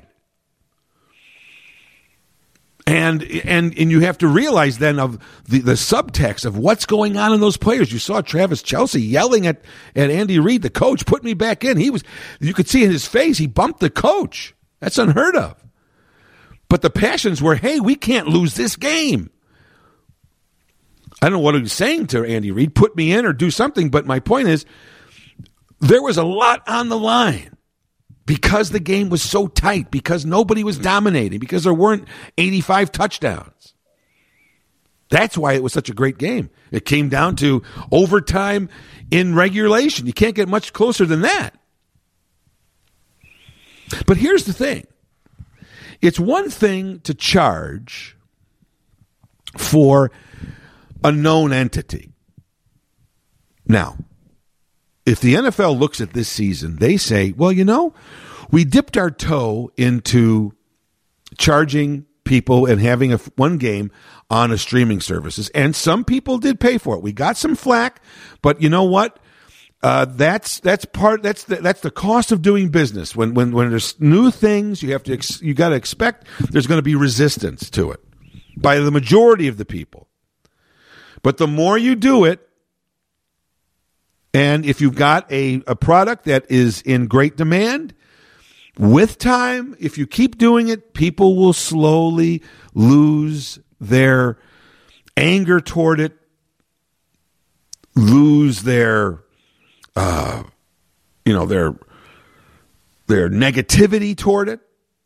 And you have to realize then of the subtext of what's going on in those players. You saw Travis Kelce yelling at Andy Reid, the coach, put me back in. You could see in his face, he bumped the coach. That's unheard of. But the passions were, hey, we can't lose this game. I don't know what he was saying to Andy Reid, put me in or do something. But my point is, there was a lot on the line. Because the game was so tight, because nobody was dominating, because there weren't 85 touchdowns. That's why it was such a great game. It came down to overtime in regulation. You can't get much closer than that. But here's the thing. It's one thing to charge for a known entity. Now, if the NFL looks at this season, they say, well, we dipped our toe into charging people and having one game on a streaming services, and some people did pay for it. We got some flack, but you know what? That's the cost of doing business. When there's new things, you got to expect there's going to be resistance to it by the majority of the people. But the more you do it, and if you've got a product that is in great demand, with time, if you keep doing it, people will slowly lose their anger toward it, lose their their negativity toward it,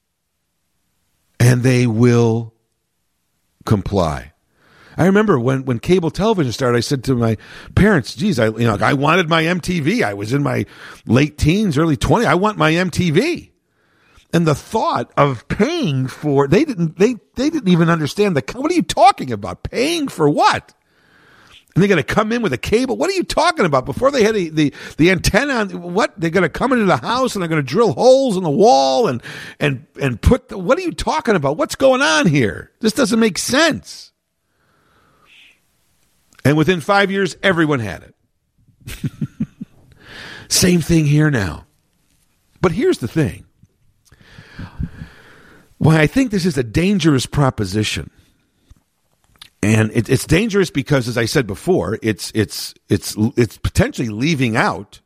and they will comply. I remember when cable television started, I said to my parents, geez, I wanted my MTV. I was in my late teens, early 20s. I want my MTV. And the thought of paying for, they didn't even understand what are you talking about? Paying for what? And they're going to come in with a cable. What are you talking about? Before they had the antenna on, what? They're going to come into the house and they're going to drill holes in the wall and put, what are you talking about? What's going on here? This doesn't make sense. And within 5 years, everyone had it. Same thing here now. But here's the thing. Why I think this is a dangerous proposition. And it's dangerous because, as I said before, it's potentially leaving out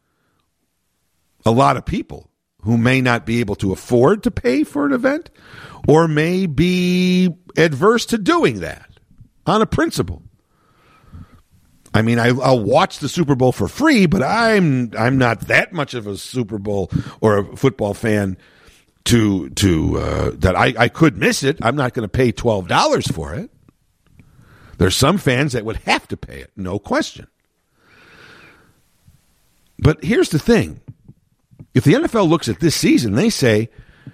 a lot of people who may not be able to afford to pay for an event or may be adverse to doing that on a principle. I mean, I'll watch the Super Bowl for free, but I'm not that much of a Super Bowl or a football fan to that I could miss it. I'm not going to pay $12 for it. There's some fans that would have to pay it, no question. But here's the thing. If the NFL looks at this season, they say,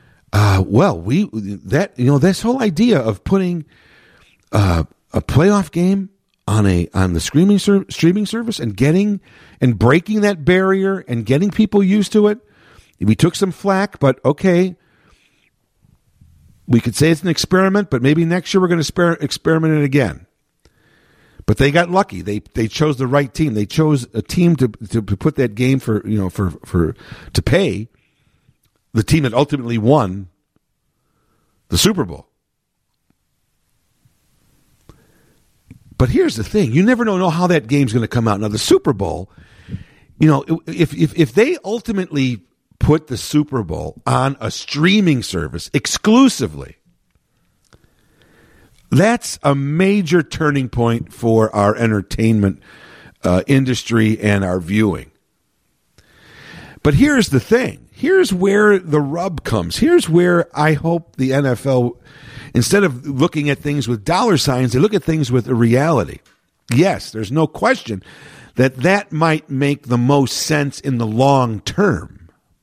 this whole idea of putting a playoff game on the streaming service and breaking that barrier and getting people used to it, we took some flack, but okay. We could say it's an experiment, but maybe next year we're going to experiment it again. But they got lucky. They chose the right team. They chose a team to put that game to pay the team that ultimately won the Super Bowl. But here's the thing: you never know how that game's going to come out. Now the Super Bowl, if they ultimately put the Super Bowl on a streaming service exclusively, that's a major turning point for our entertainment industry and our viewing. But here's the thing. Here's where the rub comes. Here's where I hope the NFL, instead of looking at things with dollar signs, they look at things with a reality. Yes, there's no question that might make the most sense in the long term.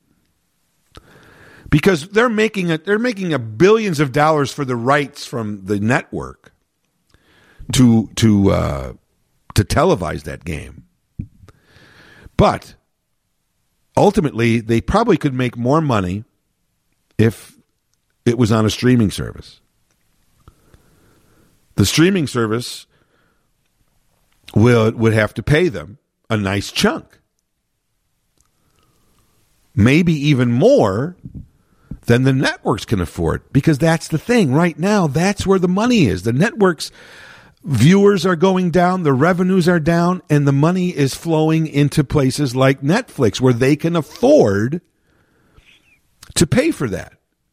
Because they're making a billions of dollars for the rights from the network to televise that game. But ultimately, they probably could make more money if it was on a streaming service. The streaming service would have to pay them a nice chunk. Maybe even more than the networks can afford, because that's the thing. Right now, that's where the money is. The networks' viewers are going down, the revenues are down, and the money is flowing into places like Netflix where they can afford to pay for that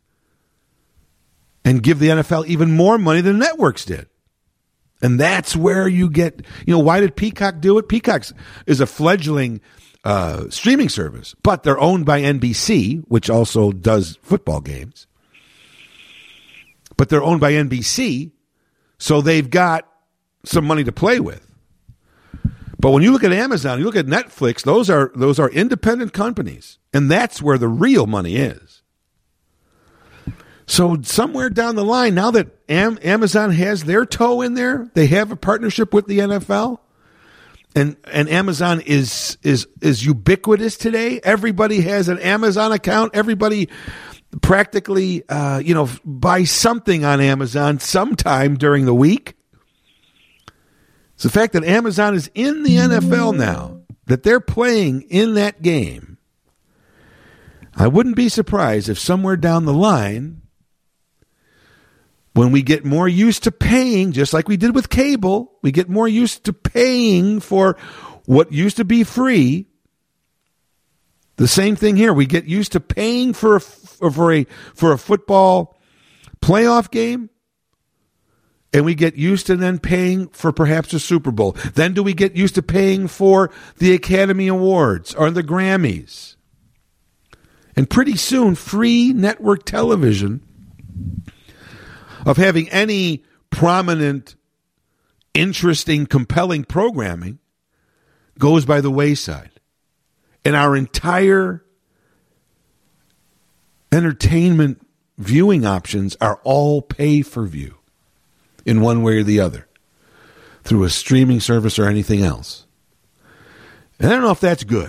and give the NFL even more money than networks did. And that's where you get, why did Peacock do it? Peacock is a fledgling streaming service, but they're owned by NBC, which also does football games. But they're owned by NBC, so they've got some money to play with. But when you look at Amazon, you look at Netflix, those are independent companies, and that's where the real money is. So somewhere down the line, now that Amazon has their toe in there, they have a partnership with the NFL. And Amazon is ubiquitous today. Everybody has an Amazon account. Everybody practically, buys something on Amazon sometime during the week. It's the fact that Amazon is in the NFL now, that they're playing in that game. I wouldn't be surprised if somewhere down the line, when we get more used to paying, just like we did with cable, we get more used to paying for what used to be free. The same thing here. We get used to paying for a football playoff game, and we get used to then paying for perhaps a Super Bowl. Then do we get used to paying for the Academy Awards or the Grammys? And pretty soon, free network television of having any prominent, interesting, compelling programming goes by the wayside. And our entire entertainment viewing options are all pay-for-view in one way or the other, through a streaming service or anything else. And I don't know if that's good.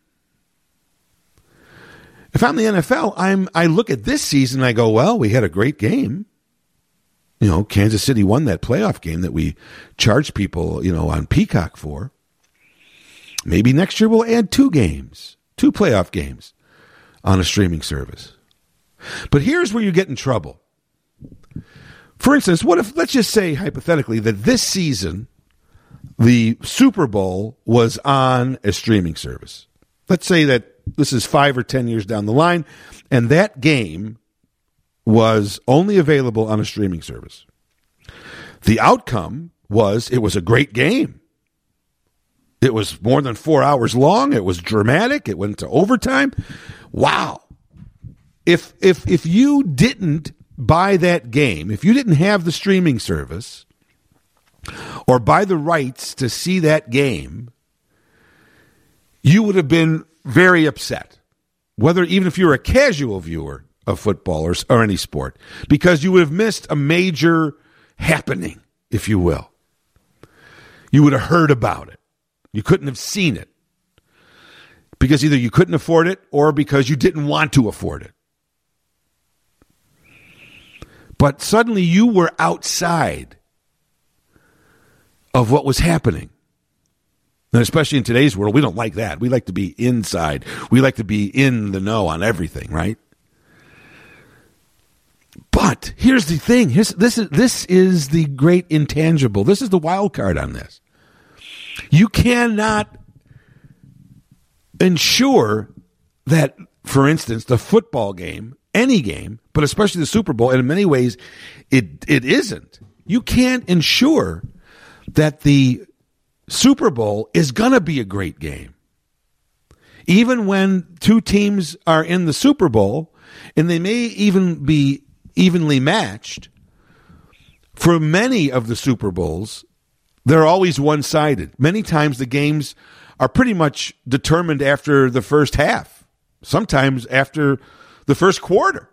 If I'm the NFL, I look at this season and I go, well, we had a great game. Kansas City won that playoff game that we charged people, on Peacock for. Maybe next year we'll add 2 playoff games on a streaming service. But here's where you get in trouble. For instance, what if, let's just say hypothetically, that this season the Super Bowl was on a streaming service. Let's say that this is 5 or 10 years down the line, and that game was only available on a streaming service. The outcome was it was a great game. It was more than 4 hours long. It was dramatic. It went to overtime. Wow. If you didn't buy that game, if you didn't have the streaming service or buy the rights to see that game, you would have been very upset, even if you're a casual viewer of football or any sport, because you would have missed a major happening, if you will. You would have heard about it. You couldn't have seen it because either you couldn't afford it or because you didn't want to afford it. But suddenly you were outside of what was happening. And especially in today's world, we don't like that. We like to be inside. We like to be in the know on everything, right? But here's the thing. This is the great intangible. This is the wild card on this. You cannot ensure that, for instance, the football game, any game, but especially the Super Bowl, and in many ways it isn't. You can't ensure that the Super Bowl is going to be a great game. Even when 2 teams are in the Super Bowl, and they may even be evenly matched, for many of the Super Bowls, they're always one-sided. Many times the games are pretty much determined after the first half, sometimes after the first quarter.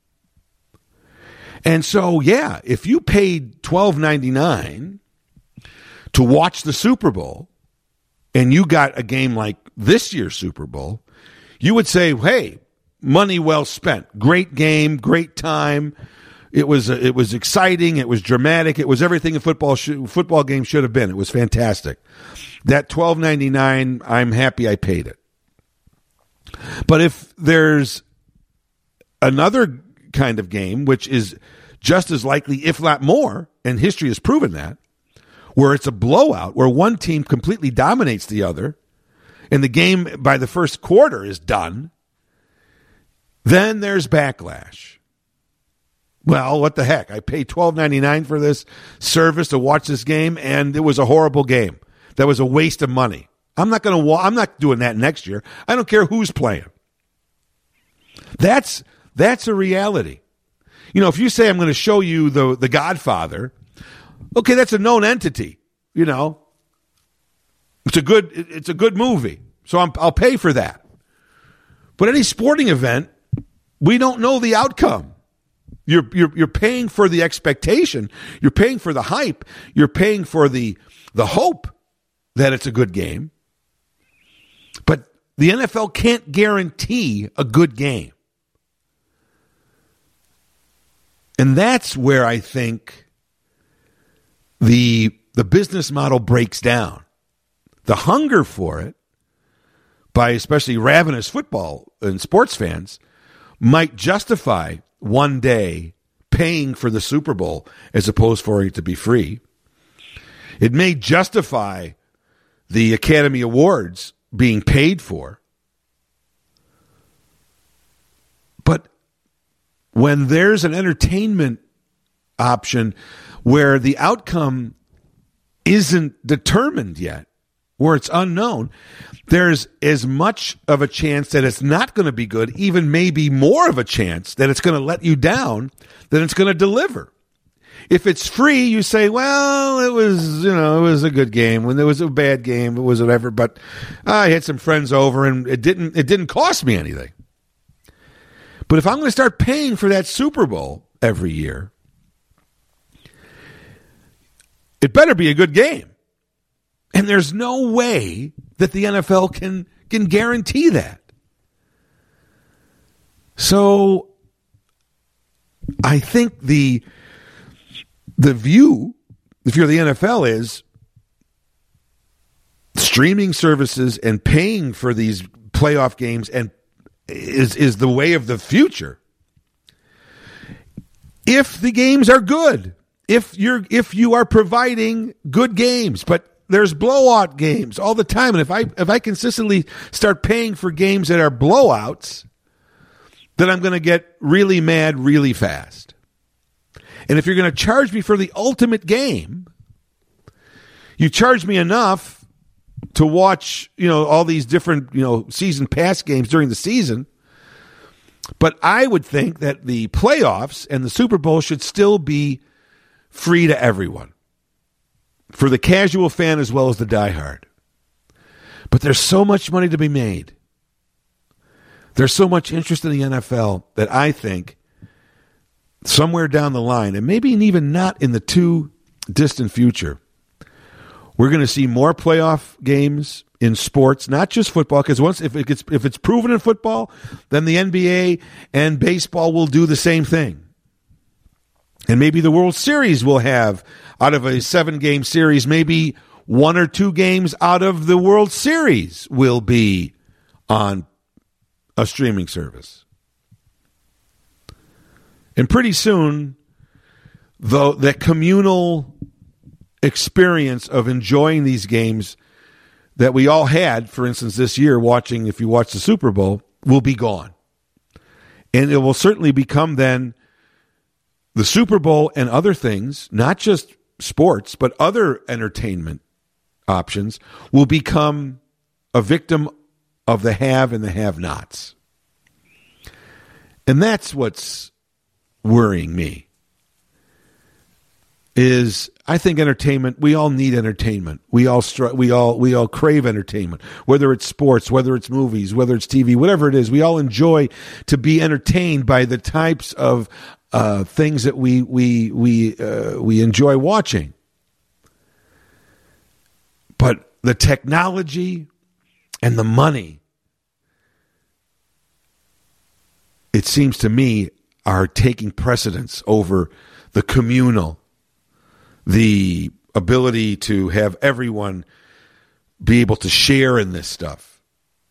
And so, yeah, if you paid $12.99 to watch the Super Bowl, and you got a game like this year's Super Bowl, you would say, hey, money well spent. Great game, great time. It was exciting. It was dramatic. It was everything a football game should have been. It was fantastic. That $12.99, I'm happy I paid it. But if there's another kind of game, which is just as likely, if not more, and history has proven that, where it's a blowout, where one team completely dominates the other, and the game by the first quarter is done, then there's backlash. Well, what the heck? I paid $12.99 for this service to watch this game, and it was a horrible game. That was a waste of money. I'm not doing that next year. I don't care who's playing. That's a reality. If you say I'm going to show you the Godfather, okay, that's a known entity. It's a good movie, so I'll pay for that. But any sporting event, we don't know the outcome. You're paying for the expectation. You're paying for the hype. You're paying for the hope that it's a good game. But the NFL can't guarantee a good game. And that's where I think the business model breaks down. The hunger for it, by especially ravenous football and sports fans, might justify one day paying for the Super Bowl as opposed for it to be free. It may justify the Academy Awards being paid for. But when there's an entertainment option where the outcome isn't determined yet, where it's unknown, there's as much of a chance that it's not going to be good, even maybe more of a chance that it's going to let you down than it's going to deliver. If it's free, you say, well, it was a good game. When there was a bad game, it was whatever. But I had some friends over, and it didn't cost me anything. But if I'm going to start paying for that Super Bowl every year, it better be a good game. And there's no way that the NFL can guarantee that. So I think the view, if you're the NFL, is streaming services and paying for these playoff games and is the way of the future. If the games are good, if you are providing good games, but there's blowout games all the time, and if I consistently start paying for games that are blowouts, then I'm going to get really mad really fast. And if you're going to charge me for the ultimate game, you charge me enough to watch, all these different, season pass games during the season. But I would think that the playoffs and the Super Bowl should still be free to everyone, for the casual fan as well as the diehard. But there's so much money to be made. There's so much interest in the NFL that I think somewhere down the line, and maybe even not in the too distant future, we're going to see more playoff games in sports, not just football, because if it's proven in football, then the NBA and baseball will do the same thing. And maybe the World Series will have, out of a 7-game series, maybe 1 or 2 games out of the World Series will be on a streaming service. And pretty soon, though, that communal experience of enjoying these games that we all had, for instance, this year, if you watch the Super Bowl, will be gone. And it will certainly become then the Super Bowl and other things, not just sports, but other entertainment options, will become a victim of the have and the have-nots. And that's what's worrying me. Is I think entertainment, we all need entertainment. We all crave entertainment, whether it's sports, whether it's movies, whether it's TV, whatever it is. We all enjoy to be entertained by the types of things that we enjoy watching. But the technology and the money, it seems to me, are taking precedence over the communal, the ability to have everyone be able to share in this stuff.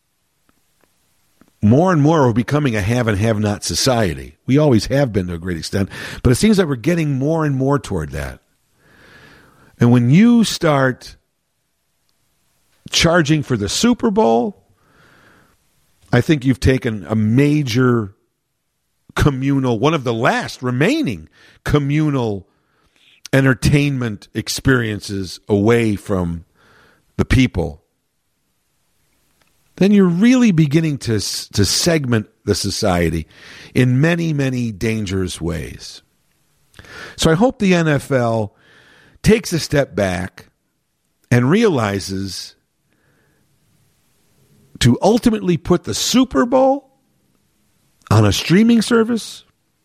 More and more we're becoming a have and have not society. We always have been to a great extent, but it seems like we're getting more and more toward that. And when you start charging for the Super Bowl, I think you've taken a major communal, one of the last remaining communal entertainment experiences away from the people. Then you're really beginning to segment the society in many, many dangerous ways. So I hope the NFL takes a step back and realizes to ultimately put the Super Bowl on a streaming service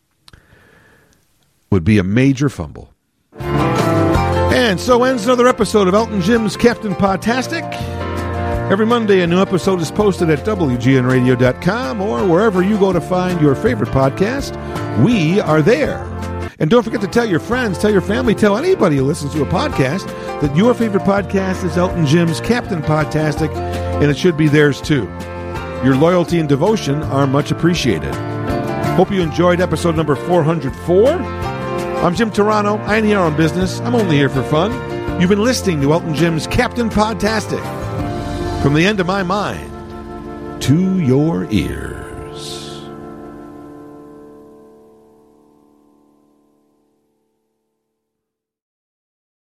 would be a major fumble. And so ends another episode of Elton Jim's Captain Podtastic. Every Monday, a new episode is posted at WGNradio.com or wherever you go to find your favorite podcast. We are there. And don't forget to tell your friends, tell your family, tell anybody who listens to a podcast that your favorite podcast is Elton Jim's Captain Podtastic, and it should be theirs too. Your loyalty and devotion are much appreciated. Hope you enjoyed episode number 404. I'm Jim Turano. I ain't here on business. I'm only here for fun. You've been listening to Elton Jim's Captain Podtastic. From the end of my mind to your ears.